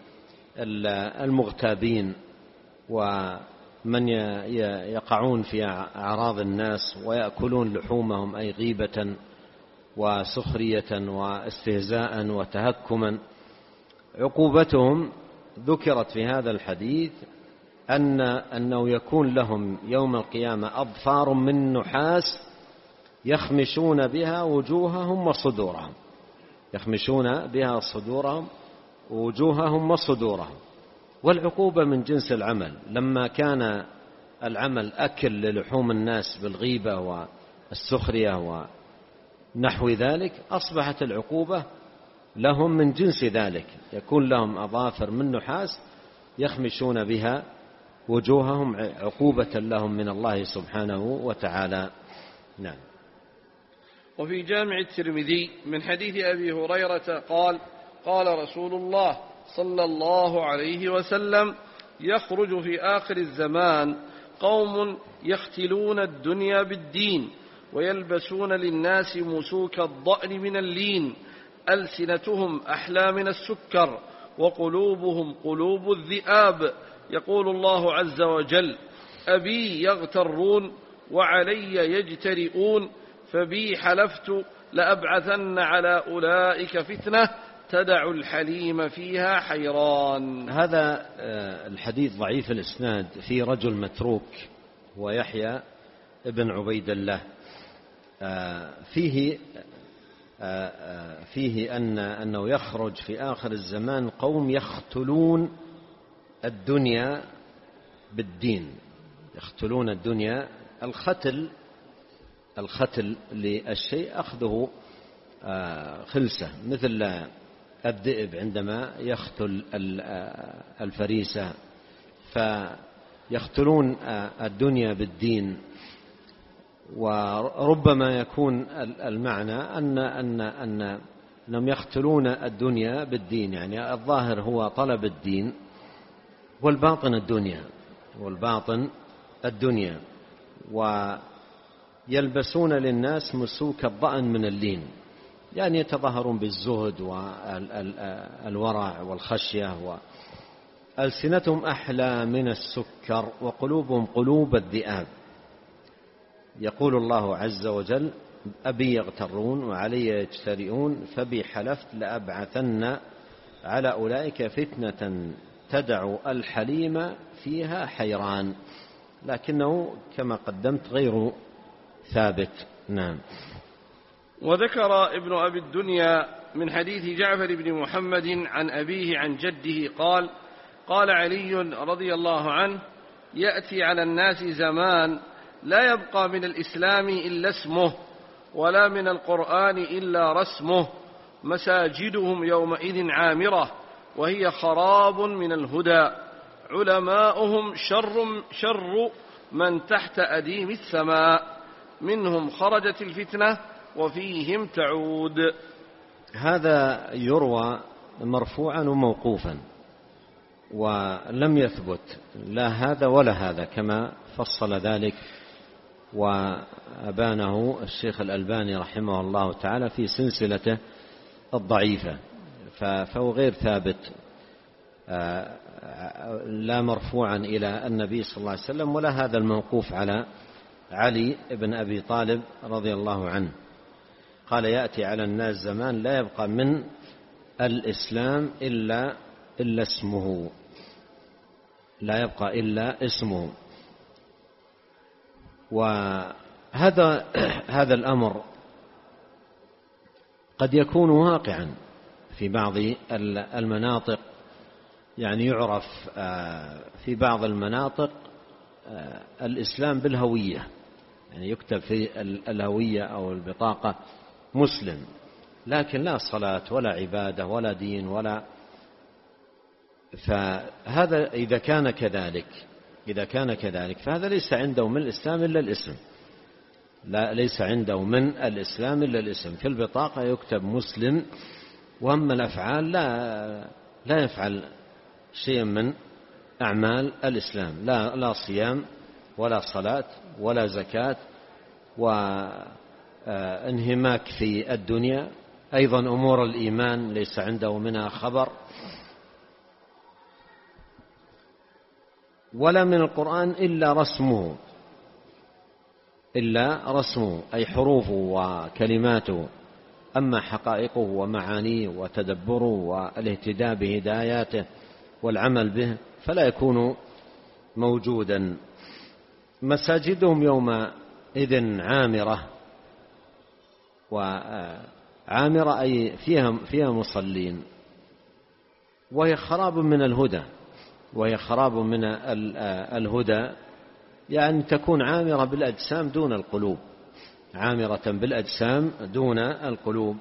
للمغتابين ومن يقعون في أعراض الناس ويأكلون لحومهم، أي غيبة وسخرية واستهزاء وتهكما. عقوبتهم ذكرت في هذا الحديث أن أنه يكون لهم يوم القيامة أظفار من نحاس يخمشون بها وجوههم وصدورهم، يخمشون بها صدورهم ووجوههم وصدورهم. والعقوبة من جنس العمل. لما كان العمل أكل للحوم الناس بالغيبة والسخرية ونحو ذلك، أصبحت العقوبة لهم من جنس ذلك، يكون لهم أظافر من نحاس يخمشون بها وجوههم عقوبة لهم من الله سبحانه وتعالى. نعم. وفي جامع الترمذي من حديث أبي هريرة قال قال رسول الله صلى الله عليه وسلم: يخرج في آخر الزمان قوم يختلون الدنيا بالدين ويلبسون للناس مسوك الضأن من اللين، ألسنتهم أحلى من السكر وقلوبهم قلوب الذئاب. يقول الله عز وجل: أبي يغترون وعلي يجترئون، فبي حلفت لأبعثن على أولئك فتنة تدع الحليم فيها حيران. هذا الحديث ضعيف الإسناد، في رجل متروك ويحيى ابن عبيد الله، فيه فيه أن أنه يخرج في آخر الزمان قوم يختلون الدنيا بالدين. يختلون الدنيا، الختل الختل للشيء أخذه خلسة، مثل الذئب عندما يختل الفريسة، فيختلون الدنيا بالدين. وربما يكون المعنى أن أن أن أنهم يختلون الدنيا بالدين، يعني الظاهر هو طلب الدين والباطن الدنيا والباطن الدنيا ويلبسون للناس مسوك الضأن من اللين، يعني يتظاهرون بالزهد والورع والخشية، وألسنتهم أحلى من السكر وقلوبهم قلوب الذئاب. يقول الله عز وجل: أبي يغترون وعلي يجترئون، فبي حلفت لأبعثن على أولئك فتنة تدع الحليم فيها حيران، لكنه كما قدمت غير ثابت. نعم. وذكر ابن أبي الدنيا من حديث جعفر بن محمد عن أبيه عن جده قال: قال علي رضي الله عنه: يأتي على الناس زمان لا يبقى من الإسلام إلا اسمه ولا من القرآن إلا رسمه، مساجدهم يومئذ عامرة وهي خراب من الهدى، علماؤهم شر, شر من تحت أديم السماء، منهم خرجت الفتنة وفيهم تعود. هذا يروى مرفوعا وموقوفا، ولم يثبت لا هذا ولا هذا، كما فصل ذلك وأبانه الشيخ الألباني رحمه الله تعالى في سلسلته الضعيفة، فهو غير ثابت، لا مرفوعا إلى النبي صلى الله عليه وسلم ولا هذا الموقوف على علي بن أبي طالب رضي الله عنه. قال: يأتي على الناس زمان لا يبقى من الإسلام إلا إلا اسمه، لا يبقى إلا اسمه. وهذا هذا الأمر قد يكون واقعا في بعض المناطق، يعني يعرف في بعض المناطق الإسلام بالهوية، يعني يكتب في الهوية أو البطاقة مسلم، لكن لا صلاة ولا عبادة ولا دين ولا. فهذا إذا كان كذلك إذا كان كذلك فهذا ليس عنده من الإسلام إلا الاسم، لا ليس عنده من الإسلام إلا الاسم. في البطاقة يكتب مسلم، وأما الأفعال لا لا يفعل شيئا من أعمال الإسلام، لا لا صيام ولا صلاة ولا زكاة، وانهماك في الدنيا، أيضا أمور الإيمان ليس عنده منها خبر، ولا من القرآن إلا رسمه إلا رسمه أي حروفه وكلماته، أما حقائقه ومعانيه وتدبره والاهتداء بهداياته والعمل به فلا يكون موجودا. مساجدهم يومئذ عامرة، وعامرة أي فيها فيها مصلين، وهي خراب من الهدى وهي خراب من الهدى يعني تكون عامرة بالأجسام دون القلوب، عامرة بالأجسام دون القلوب.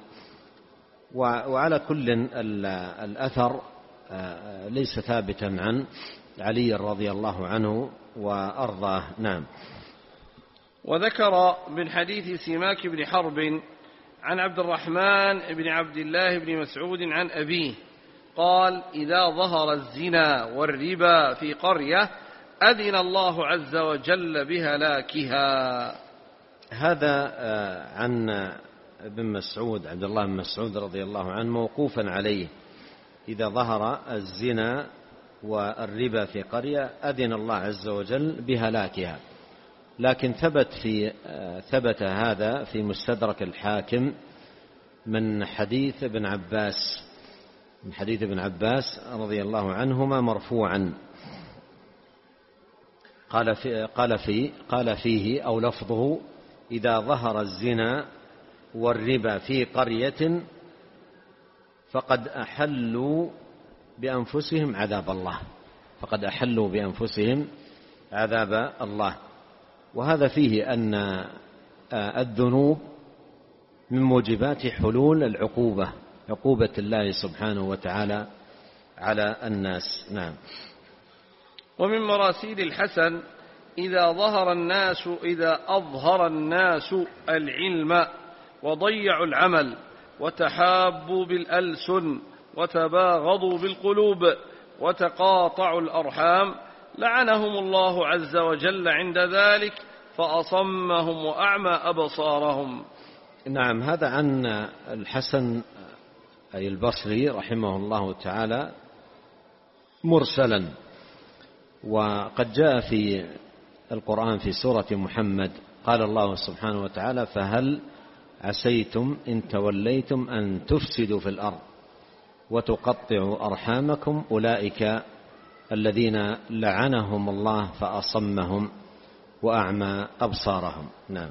وعلى كل الأثر ليس ثابتا عن علي رضي الله عنه وأرضاه. نعم. وذكر من حديث سماك بن حرب عن عبد الرحمن بن عبد الله بن مسعود عن أبيه قال: إذا ظهر الزنا والربا في قرية أذن الله عز وجل بهلاكها. هذا عن ابن مسعود، عبد الله بن مسعود رضي الله عنه، موقوفا عليه: إذا ظهر الزنا والربا في قرية أذن الله عز وجل بهلاكها. لكن ثبت في ثبت هذا في مستدرك الحاكم من حديث ابن عباس من حديث ابن عباس رضي الله عنهما مرفوعا، قال في قال في قال فيه أو لفظه: إذا ظهر الزنا والربا في قرية فقد أحلوا بأنفسهم عذاب الله فقد أحلوا بأنفسهم عذاب الله. وهذا فيه أن الذنوب من موجبات حلول العقوبة، عقوبة الله سبحانه وتعالى على الناس. نعم. ومن مراسيل الحسن: إذا ظهر الناس إذا أظهر الناس العلم وضيعوا العمل وتحابوا بالألسن وتباغضوا بالقلوب وتقاطعوا الأرحام لعنهم الله عز وجل عند ذلك فأصمهم وأعمى أبصارهم. نعم. هذا عن الحسن أي البصري رحمه الله تعالى مرسلا، وقد جاء في القرآن في سورة محمد قال الله سبحانه وتعالى: فهل عسيتم إن توليتم أن تفسدوا في الأرض وتقطعوا أرحامكم أولئك الذين لعنهم الله فأصمهم وأعمى أبصارهم. نعم.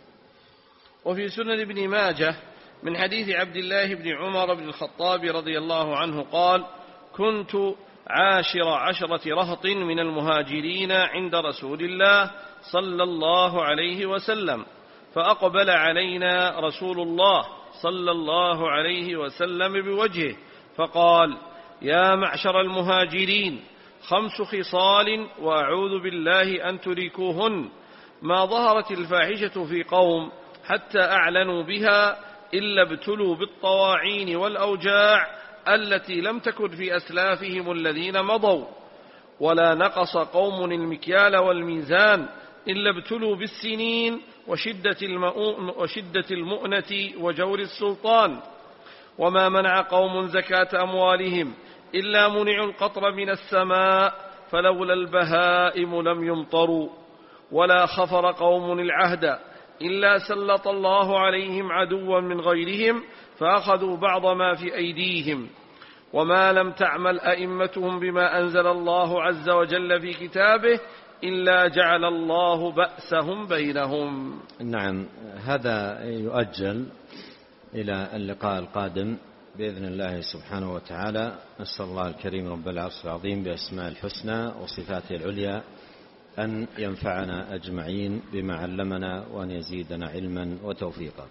وفي سنن ابن ماجه من حديث عبد الله بن عمر بن الخطاب رضي الله عنه قال: كنت عاشر عشرة رهط من المهاجرين عند رسول الله صلى الله عليه وسلم، فأقبل علينا رسول الله صلى الله عليه وسلم بوجهه فقال: يا معشر المهاجرين، خمس خصال وأعوذ بالله أن تركوهن: ما ظهرت الفاحشة في قوم حتى أعلنوا بها إلا ابتلوا بالطواعين والأوجاع التي لم تكن في أسلافهم الذين مضوا، ولا نقص قوم المكيال والميزان إلا ابتلوا بالسنين وشدة, وشدة المؤنة وجور السلطان، وما منع قوم زكاة أموالهم إلا منعوا القطر من السماء فلولا البهائم لم يمطروا، ولا خفر قوم العهد إلا سلط الله عليهم عدوا من غيرهم فأخذوا بعض ما في أيديهم، وما لم تعمل أئمتهم بما أنزل الله عز وجل في كتابه إلا جعل الله بأسهم بينهم. نعم. هذا يؤجل إلى اللقاء القادم بإذن الله سبحانه وتعالى. نسأل الله الكريم رب العرش العظيم بأسماء الحسنى وصفاته العليا أن ينفعنا أجمعين بما علمنا وأن يزيدنا علما وتوفيقا.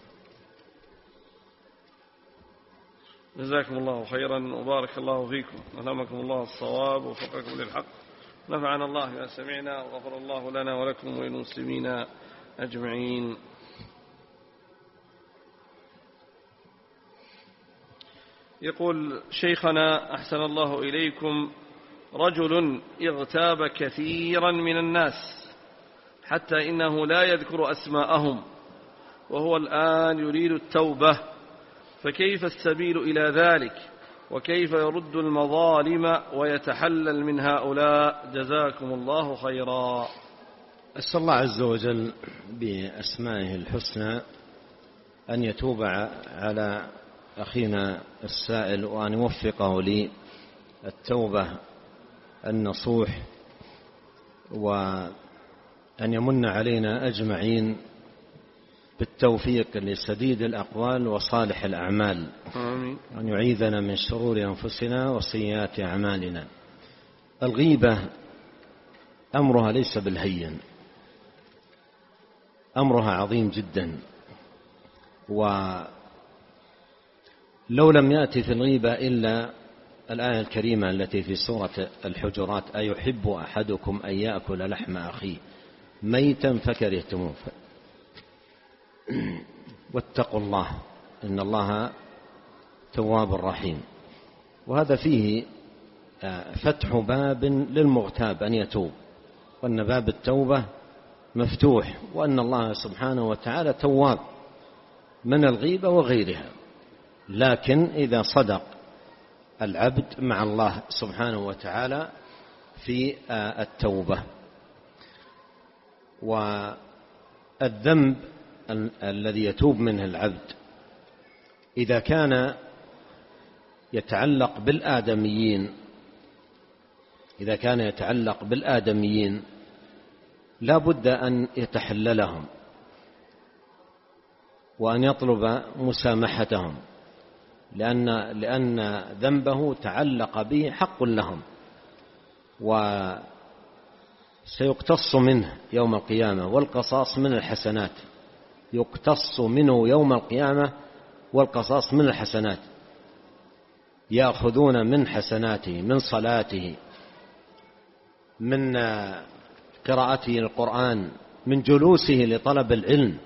جزاكم الله خيرا وبارك الله فيكم، ألهمكم الله الصواب ووفقكم للحق، نفعنا الله بما سمعنا وغفر الله لنا ولكم وللمسلمين أجمعين. يقول شيخنا أحسن الله إليكم: رجل اغتاب كثيرا من الناس حتى إنه لا يذكر أسماءهم وهو الآن يريد التوبة، فكيف السبيل إلى ذلك؟ وكيف يرد المظالم ويتحلل من هؤلاء؟ جزاكم الله خيرا. أسأل الله عز وجل بأسمائه الحسنى أن يتوب على أخينا السائل وأن يوفقه للتوبة النصوح، وأن يمن علينا أجمعين بالتوفيق لسديد الأقوال وصالح الأعمال، آمين. وأن يعيذنا من شرور أنفسنا وسيئات أعمالنا. الغيبة أمرها ليس بالهين، أمرها عظيم جدا، ولو لم يأتي في الغيبة إلا الآية الكريمة التي في سورة الحجرات: أيحب أحدكم أن يأكل لحم أخيه ميتا فكرهتموه واتقوا الله إن الله تواب رحيم. وهذا فيه فتح باب للمغتاب أن يتوب، وأن باب التوبة مفتوح، وأن الله سبحانه وتعالى تواب من الغيبة وغيرها. لكن إذا صدق العبد مع الله سبحانه وتعالى في التوبة. والذنب الذي يتوب منه العبد إذا كان يتعلق بالآدميين إذا كان يتعلق بالآدميين لا بد أن يتحللهم وأن يطلب مسامحتهم، لأن لأن ذنبه تعلق به حق لهم، وسيقتص منه يوم القيامة، والقصاص من الحسنات، يقتص منه يوم القيامة والقصاص من الحسنات. يأخذون من حسناته، من صلاته، من قراءته القرآن، من جلوسه لطلب العلم.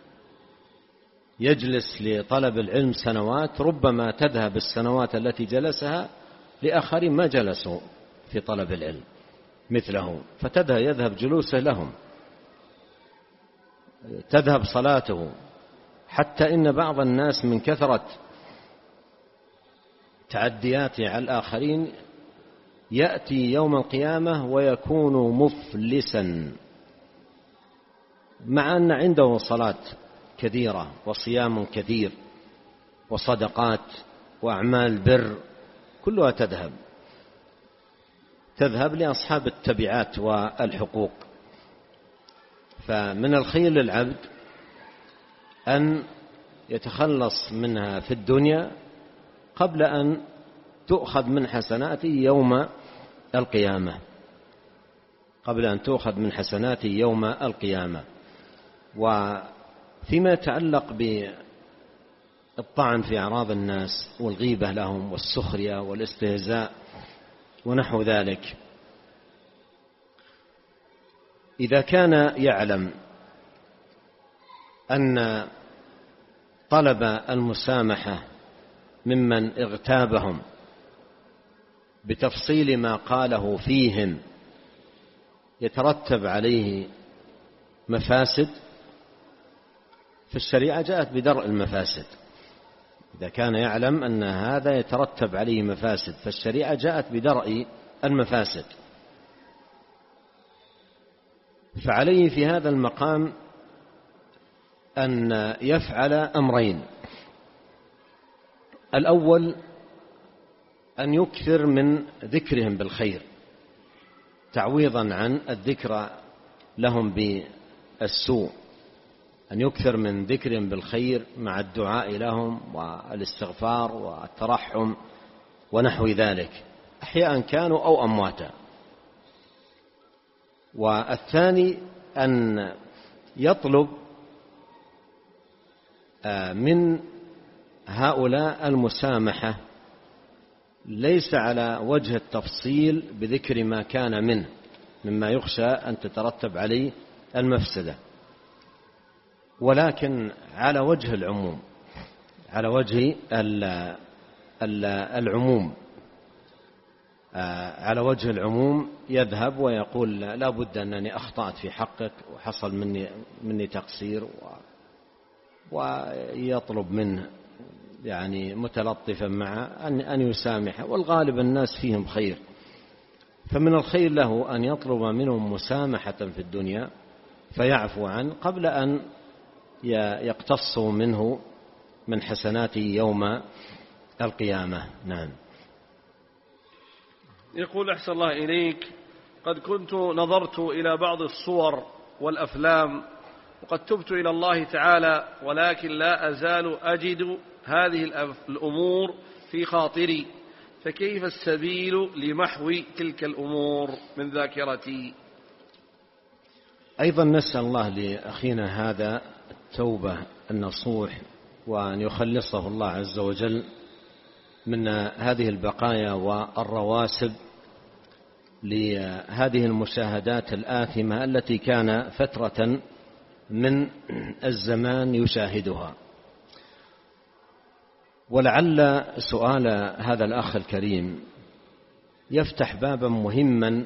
يجلس لطلب العلم سنوات، ربما تذهب السنوات التي جلسها لآخرين ما جلسوا في طلب العلم مثله، فتذهب يذهب جلوسه لهم، تذهب صلاته. حتى إن بعض الناس من كثرة تعدياته على الآخرين يأتي يوم القيامة ويكون مفلسا، مع أن عنده صلاة كثيرة وصيام كثير وصدقات وأعمال بر كلها تذهب تذهب لأصحاب التبعات والحقوق. فمن الخير للعبد أن يتخلص منها في الدنيا قبل أن تؤخذ من حسناته يوم القيامة قبل أن تؤخذ من حسناته يوم القيامة. وفيما يتعلق بالطعن في أعراض الناس والغيبة لهم والسخرية والاستهزاء ونحو ذلك، إذا كان يعلم أن طلب المسامحة ممن اغتابهم بتفصيل ما قاله فيهم يترتب عليه مفاسد، فالشريعة جاءت بدرء المفاسد. إذا كان يعلم أن هذا يترتب عليه مفاسد فالشريعة جاءت بدرء المفاسد. فعليه في هذا المقام أن يفعل أمرين: الأول أن يكثر من ذكرهم بالخير تعويضا عن الذكر لهم بالسوء، أن يكثر من ذكرهم بالخير مع الدعاء لهم والاستغفار والترحم ونحو ذلك، أحياء كانوا أو أمواتا. والثاني أن يطلب من هؤلاء المسامحة ليس على وجه التفصيل بذكر ما كان منه مما يخشى أن تترتب عليه المفسدة، ولكن على وجه العموم على وجه العموم على وجه العموم يذهب ويقول لا بد أنني أخطأت في حقك وحصل مني مني تقصير، ويطلب منه يعني متلطفا معه أن يسامح، والغالب الناس فيهم خير. فمن الخير له أن يطلب منهم مسامحة في الدنيا فيعفو عنه قبل أن يقتصوا منه من حسناته يوم القيامة. نعم. يقول أحسن الله إليك: قد كنت نظرت إلى بعض الصور والأفلام وقد تبت إلى الله تعالى، ولكن لا أزال أجد هذه الأمور في خاطري، فكيف السبيل لمحو تلك الأمور من ذاكرتي؟ أيضا نسأل الله لأخينا هذا التوبة النصوح، وأن يخلصه الله عز وجل من هذه البقايا والرواسب لهذه المشاهدات الآثمة التي كان فترة من الزمان يشاهدها. ولعل سؤال هذا الأخ الكريم يفتح بابا مهما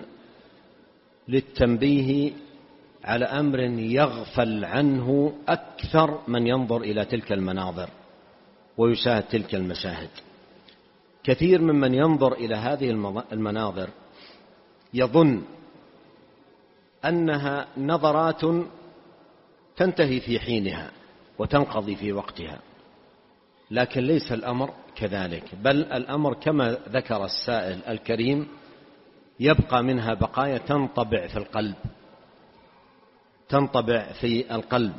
للتنبيه على أمر يغفل عنه أكثر من ينظر إلى تلك المناظر ويشاهد تلك المشاهد. كثير ممن ينظر إلى هذه المناظر يظن أنها نظرات تنتهي في حينها وتنقضي في وقتها، لكن ليس الأمر كذلك، بل الأمر كما ذكر السائل الكريم يبقى منها بقايا تنطبع في القلب، تنطبع في القلب،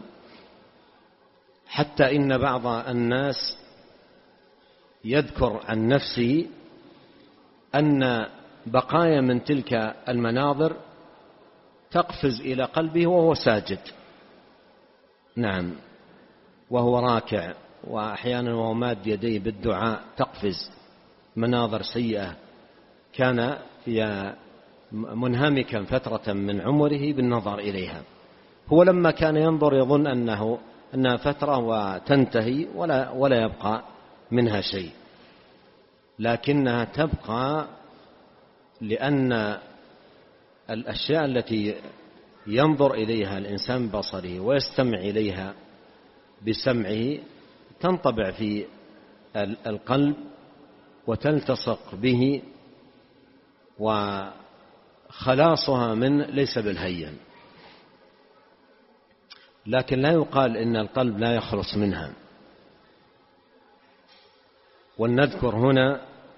حتى إن بعض الناس يذكر عن نفسه أن بقايا من تلك المناظر تقفز إلى قلبه وهو ساجد، نعم، وهو راكع، وأحيانا وهو ماد يديه بالدعاء تقفز مناظر سيئة كان منهمكا فترة من عمره بالنظر إليها. هو لما كان ينظر يظن أنه أنها فترة وتنتهي ولا, ولا يبقى منها شيء، لكنها تبقى لأن الأشياء التي ينظر إليها الإنسان بصره ويستمع إليها بسمعه تنطبع في القلب وتلتصق به، وخلاصها من ليس بالهين. لكن لا يقال إن القلب لا يخلص منها. ولنذكر هنا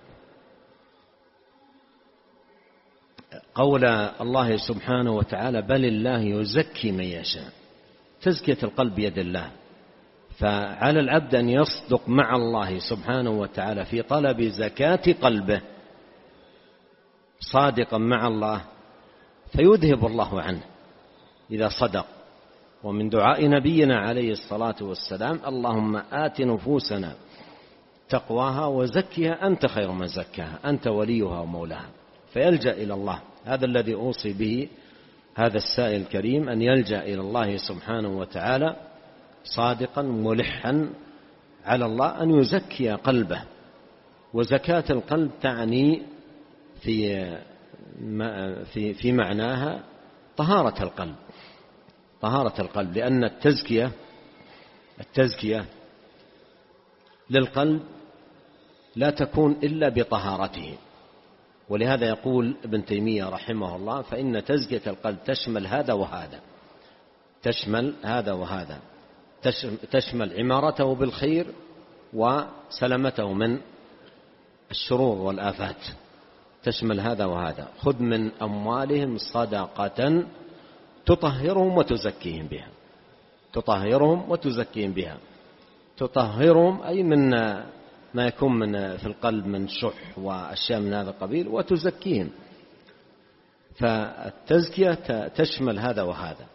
قول الله سبحانه وتعالى: بل الله يزكي من يشاء. تزكية القلب بيد الله، فعلى العبد أن يصدق مع الله سبحانه وتعالى في طلب زكاة قلبه، صادقا مع الله فيذهب الله عنه إذا صدق. ومن دعاء نبينا عليه الصلاة والسلام: اللهم آت نفوسنا تقواها وزكها أنت خير من زكاها أنت وليها ومولاها. فيلجأ إلى الله. هذا الذي أوصي به هذا السائل الكريم، أن يلجأ إلى الله سبحانه وتعالى صادقا ملحا على الله أن يزكي قلبه. وزكاة القلب تعني في في في معناها طهارة القلب، طهارة القلب، لأن التزكية التزكية للقلب لا تكون إلا بطهارته. ولهذا يقول ابن تيمية رحمه الله: فإن تزكية القلب تشمل هذا وهذا، تشمل هذا وهذا، تشمل عمارته بالخير وسلامته من الشرور والآفات، تشمل هذا وهذا. خذ من أموالهم صدقة تطهرهم وتزكيهم بها، تطهرهم وتزكيهم بها. تطهرهم أي من ما يكون من في القلب من شح وأشياء من هذا القبيل، وتزكيهم. فالتزكية تشمل هذا وهذا.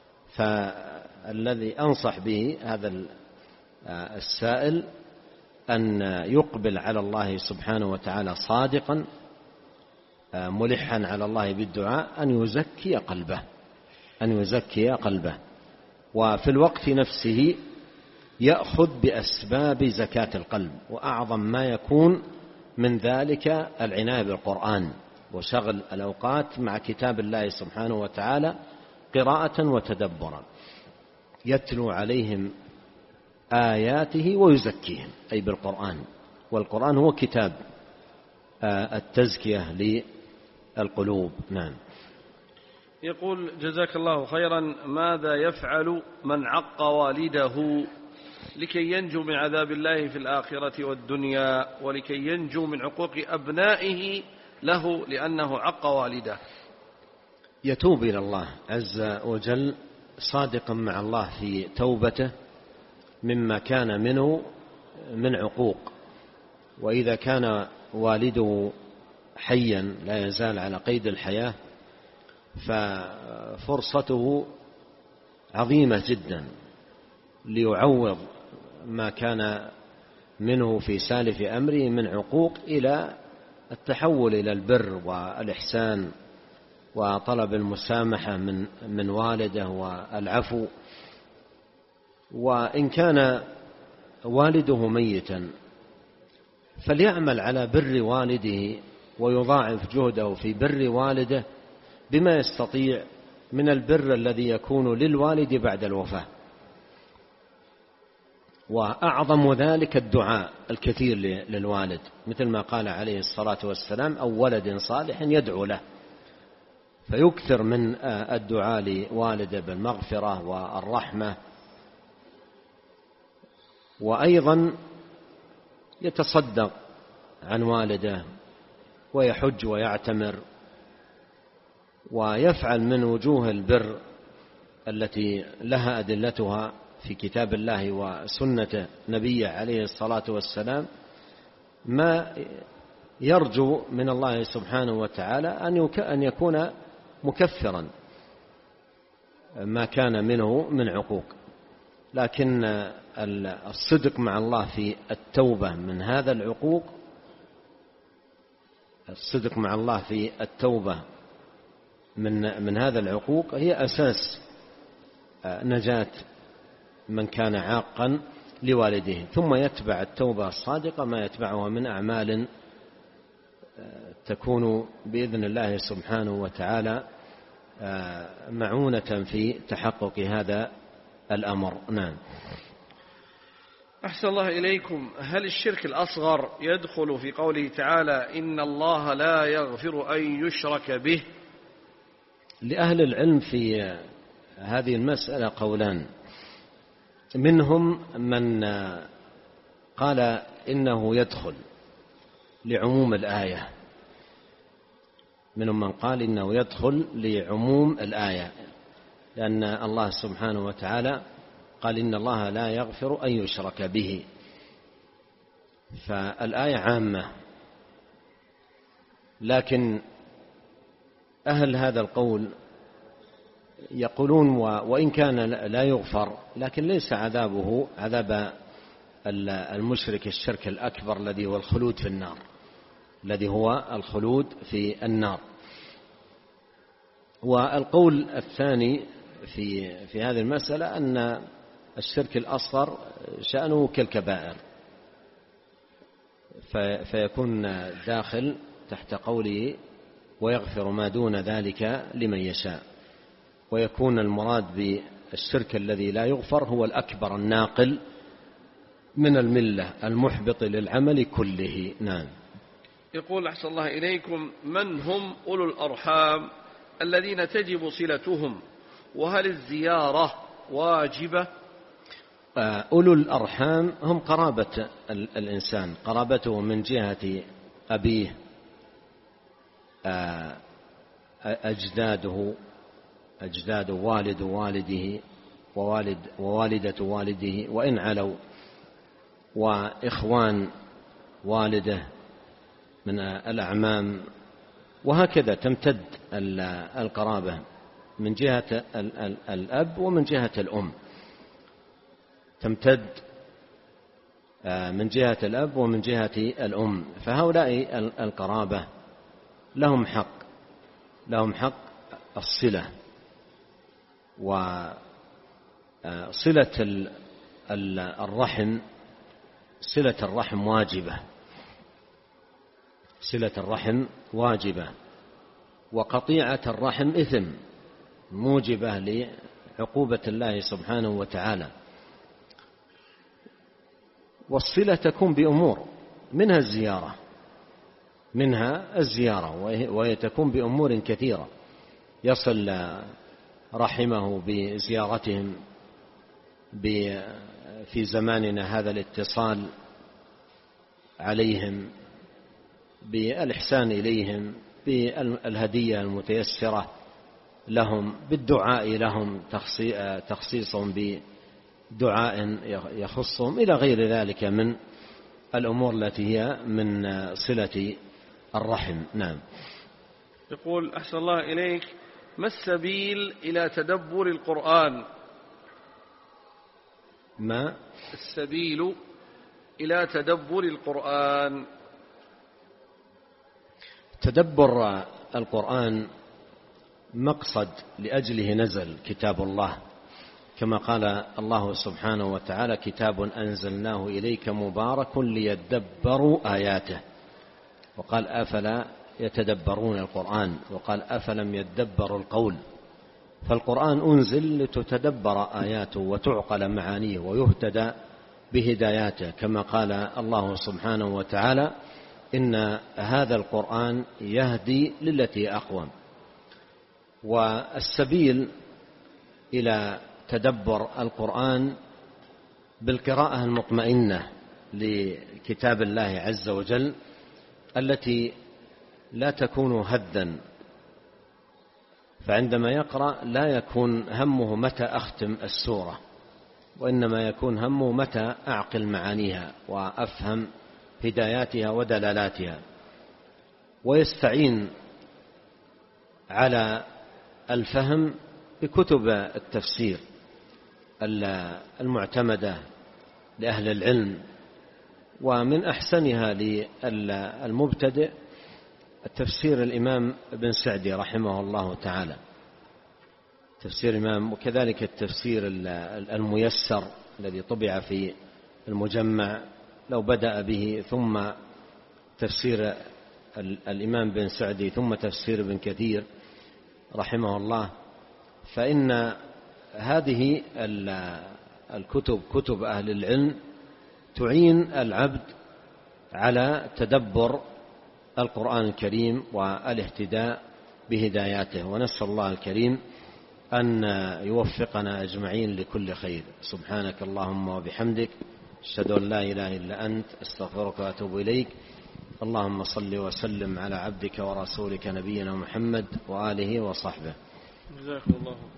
فالذي أنصح به هذا السائل أن يقبل على الله سبحانه وتعالى صادقا ملحا على الله بالدعاء، أن يزكي قلبه، أن يزكي قلبه. وفي الوقت نفسه يأخذ بأسباب زكاة القلب، وأعظم ما يكون من ذلك العناية بالقرآن وشغل الأوقات مع كتاب الله سبحانه وتعالى قراءة وتدبرا، يتلو عليهم آياته ويزكيهم، أي بالقرآن. والقرآن هو كتاب التزكية للقلوب. نعم. يقول: جزاك الله خيرا، ماذا يفعل من عق والده لكي ينجو من عذاب الله في الآخرة والدنيا، ولكي ينجو من عقوق أبنائه له لأنه عق والده؟ يتوب إلى الله عز وجل صادقا مع الله في توبته مما كان منه من عقوق. وإذا كان والده حيا لا يزال على قيد الحياة ففرصته عظيمة جدا ليعوض ما كان منه في سالف أمره من عقوق إلى التحول إلى البر والإحسان وطلب المسامحة من من والده والعفو. وإن كان والده ميتا فليعمل على بر والده ويضاعف جهده في بر والده بما يستطيع من البر الذي يكون للوالد بعد الوفاة. وأعظم ذلك الدعاء الكثير للوالد، مثل ما قال عليه الصلاة والسلام: أو ولد صالح يدعو له، فيكثر من الدعاء لوالده بالمغفرة والرحمة. وأيضا يتصدق عن والده ويحج ويعتمر ويفعل من وجوه البر التي لها أدلتها في كتاب الله وسنة نبيه عليه الصلاة والسلام ما يرجو من الله سبحانه وتعالى أن يكون مكفرا ما كان منه من عقوق. لكن الصدق مع الله في التوبة من هذا العقوق، الصدق مع الله في التوبة من من هذا العقوق هي أساس نجاة من كان عاقا لوالده. ثم يتبع التوبة الصادقة ما يتبعها من أعمال تكون بإذن الله سبحانه وتعالى معونة في تحقق هذا الأمر. نعم. أحسن الله إليكم. هل الشرك الأصغر يدخل في قوله تعالى: إن الله لا يغفر أن يشرك به؟ لأهل العلم في هذه المسألة قولان، منهم من قال إنه يدخل لعموم الآية، منهم من قال إنه يدخل لعموم الآية، لأن الله سبحانه وتعالى قال: إن الله لا يغفر أن يشرك به، فالآية عامة. لكن أهل هذا القول يقولون: وإن كان لا يغفر لكن ليس عذابه عذاب المشرك الشرك الأكبر الذي هو الخلود في النار، الذي هو الخلود في النار. والقول الثاني في في هذه المسألة أن الشرك الأصغر شأنه كالكبائر، فيكون داخل تحت قوله: ويغفر ما دون ذلك لمن يشاء، ويكون المراد بالشرك الذي لا يغفر هو الأكبر الناقل من الملة المحبط للعمل كله. نعم. يقول: أحسن الله إليكم، من هم أولو الأرحام الذين تجب صلتهم، وهل الزيارة واجبة؟ أولو الأرحام هم قرابة الإنسان، قرابته من جهة أبيه، أجداده أجداد والد والده ووالد ووالدة والده وإن علوا، وإخوان والده من الأعمام، وهكذا تمتد القرابة من جهة الأب ومن جهة الأم، تمتد من جهة الأب ومن جهة الأم. فهؤلاء القرابة لهم حق لهم حق الصلة، وصلة الرحم صلة الرحم واجبة صلة الرحم واجبة وقطيعة الرحم إثم موجبة لعقوبة الله سبحانه وتعالى. والصلة تكون بأمور، منها الزيارة منها الزيارة وهي تكون بأمور كثيرة، يصل رحمه بزيارتهم في زماننا هذا الاتصال عليهم، بالإحسان إليهم، بالهدية المتيسرة لهم، بالدعاء لهم، تخصيصهم بدعاء يخصهم، إلى غير ذلك من الأمور التي هي من صلة الرحم. نعم. يقول: أحسن الله إليك، ما السبيل إلى تدبر القرآن؟ ما السبيل إلى تدبر القرآن؟ تدبر القرآن مقصد لأجله نزل كتاب الله، كما قال الله سبحانه وتعالى: كتاب أنزلناه إليك مبارك ليدبروا آياته. وقال: أفلا يتدبرون القرآن، وقال: أفلم يدبروا القول. فالقرآن أنزل لتتدبر آياته وتعقل معانيه ويهتدى بهداياته، كما قال الله سبحانه وتعالى: إن هذا القرآن يهدي للتي أقوم. والسبيل إلى تدبر القرآن بالقراءة المطمئنة لكتاب الله عز وجل، التي لا تكون هدا، فعندما يقرأ لا يكون همه متى أختم السورة، وإنما يكون همه متى أعقل معانيها وأفهم هداياتها ودلالاتها. ويستعين على الفهم بكتب التفسير المعتمدة لأهل العلم، ومن أحسنها للمبتدئ تفسير الإمام ابن سعدي رحمه الله تعالى، تفسير الإمام، وكذلك التفسير الميسر الذي طبع في المجمع، لو بدأ به ثم تفسير الإمام بن سعدي ثم تفسير ابن كثير رحمه الله، فإن هذه الكتب كتب أهل العلم تعين العبد على تدبر القرآن الكريم والاهتداء بهداياته. ونسأل الله الكريم أن يوفقنا أجمعين لكل خير. سبحانك اللهم وبحمدك، أشهد أن لا إله إلا أنت، أستغفرك وأتوب إليك. اللهم صل وسلم على عبدك ورسولك نبينا محمد وآله وصحبه. جزاكم الله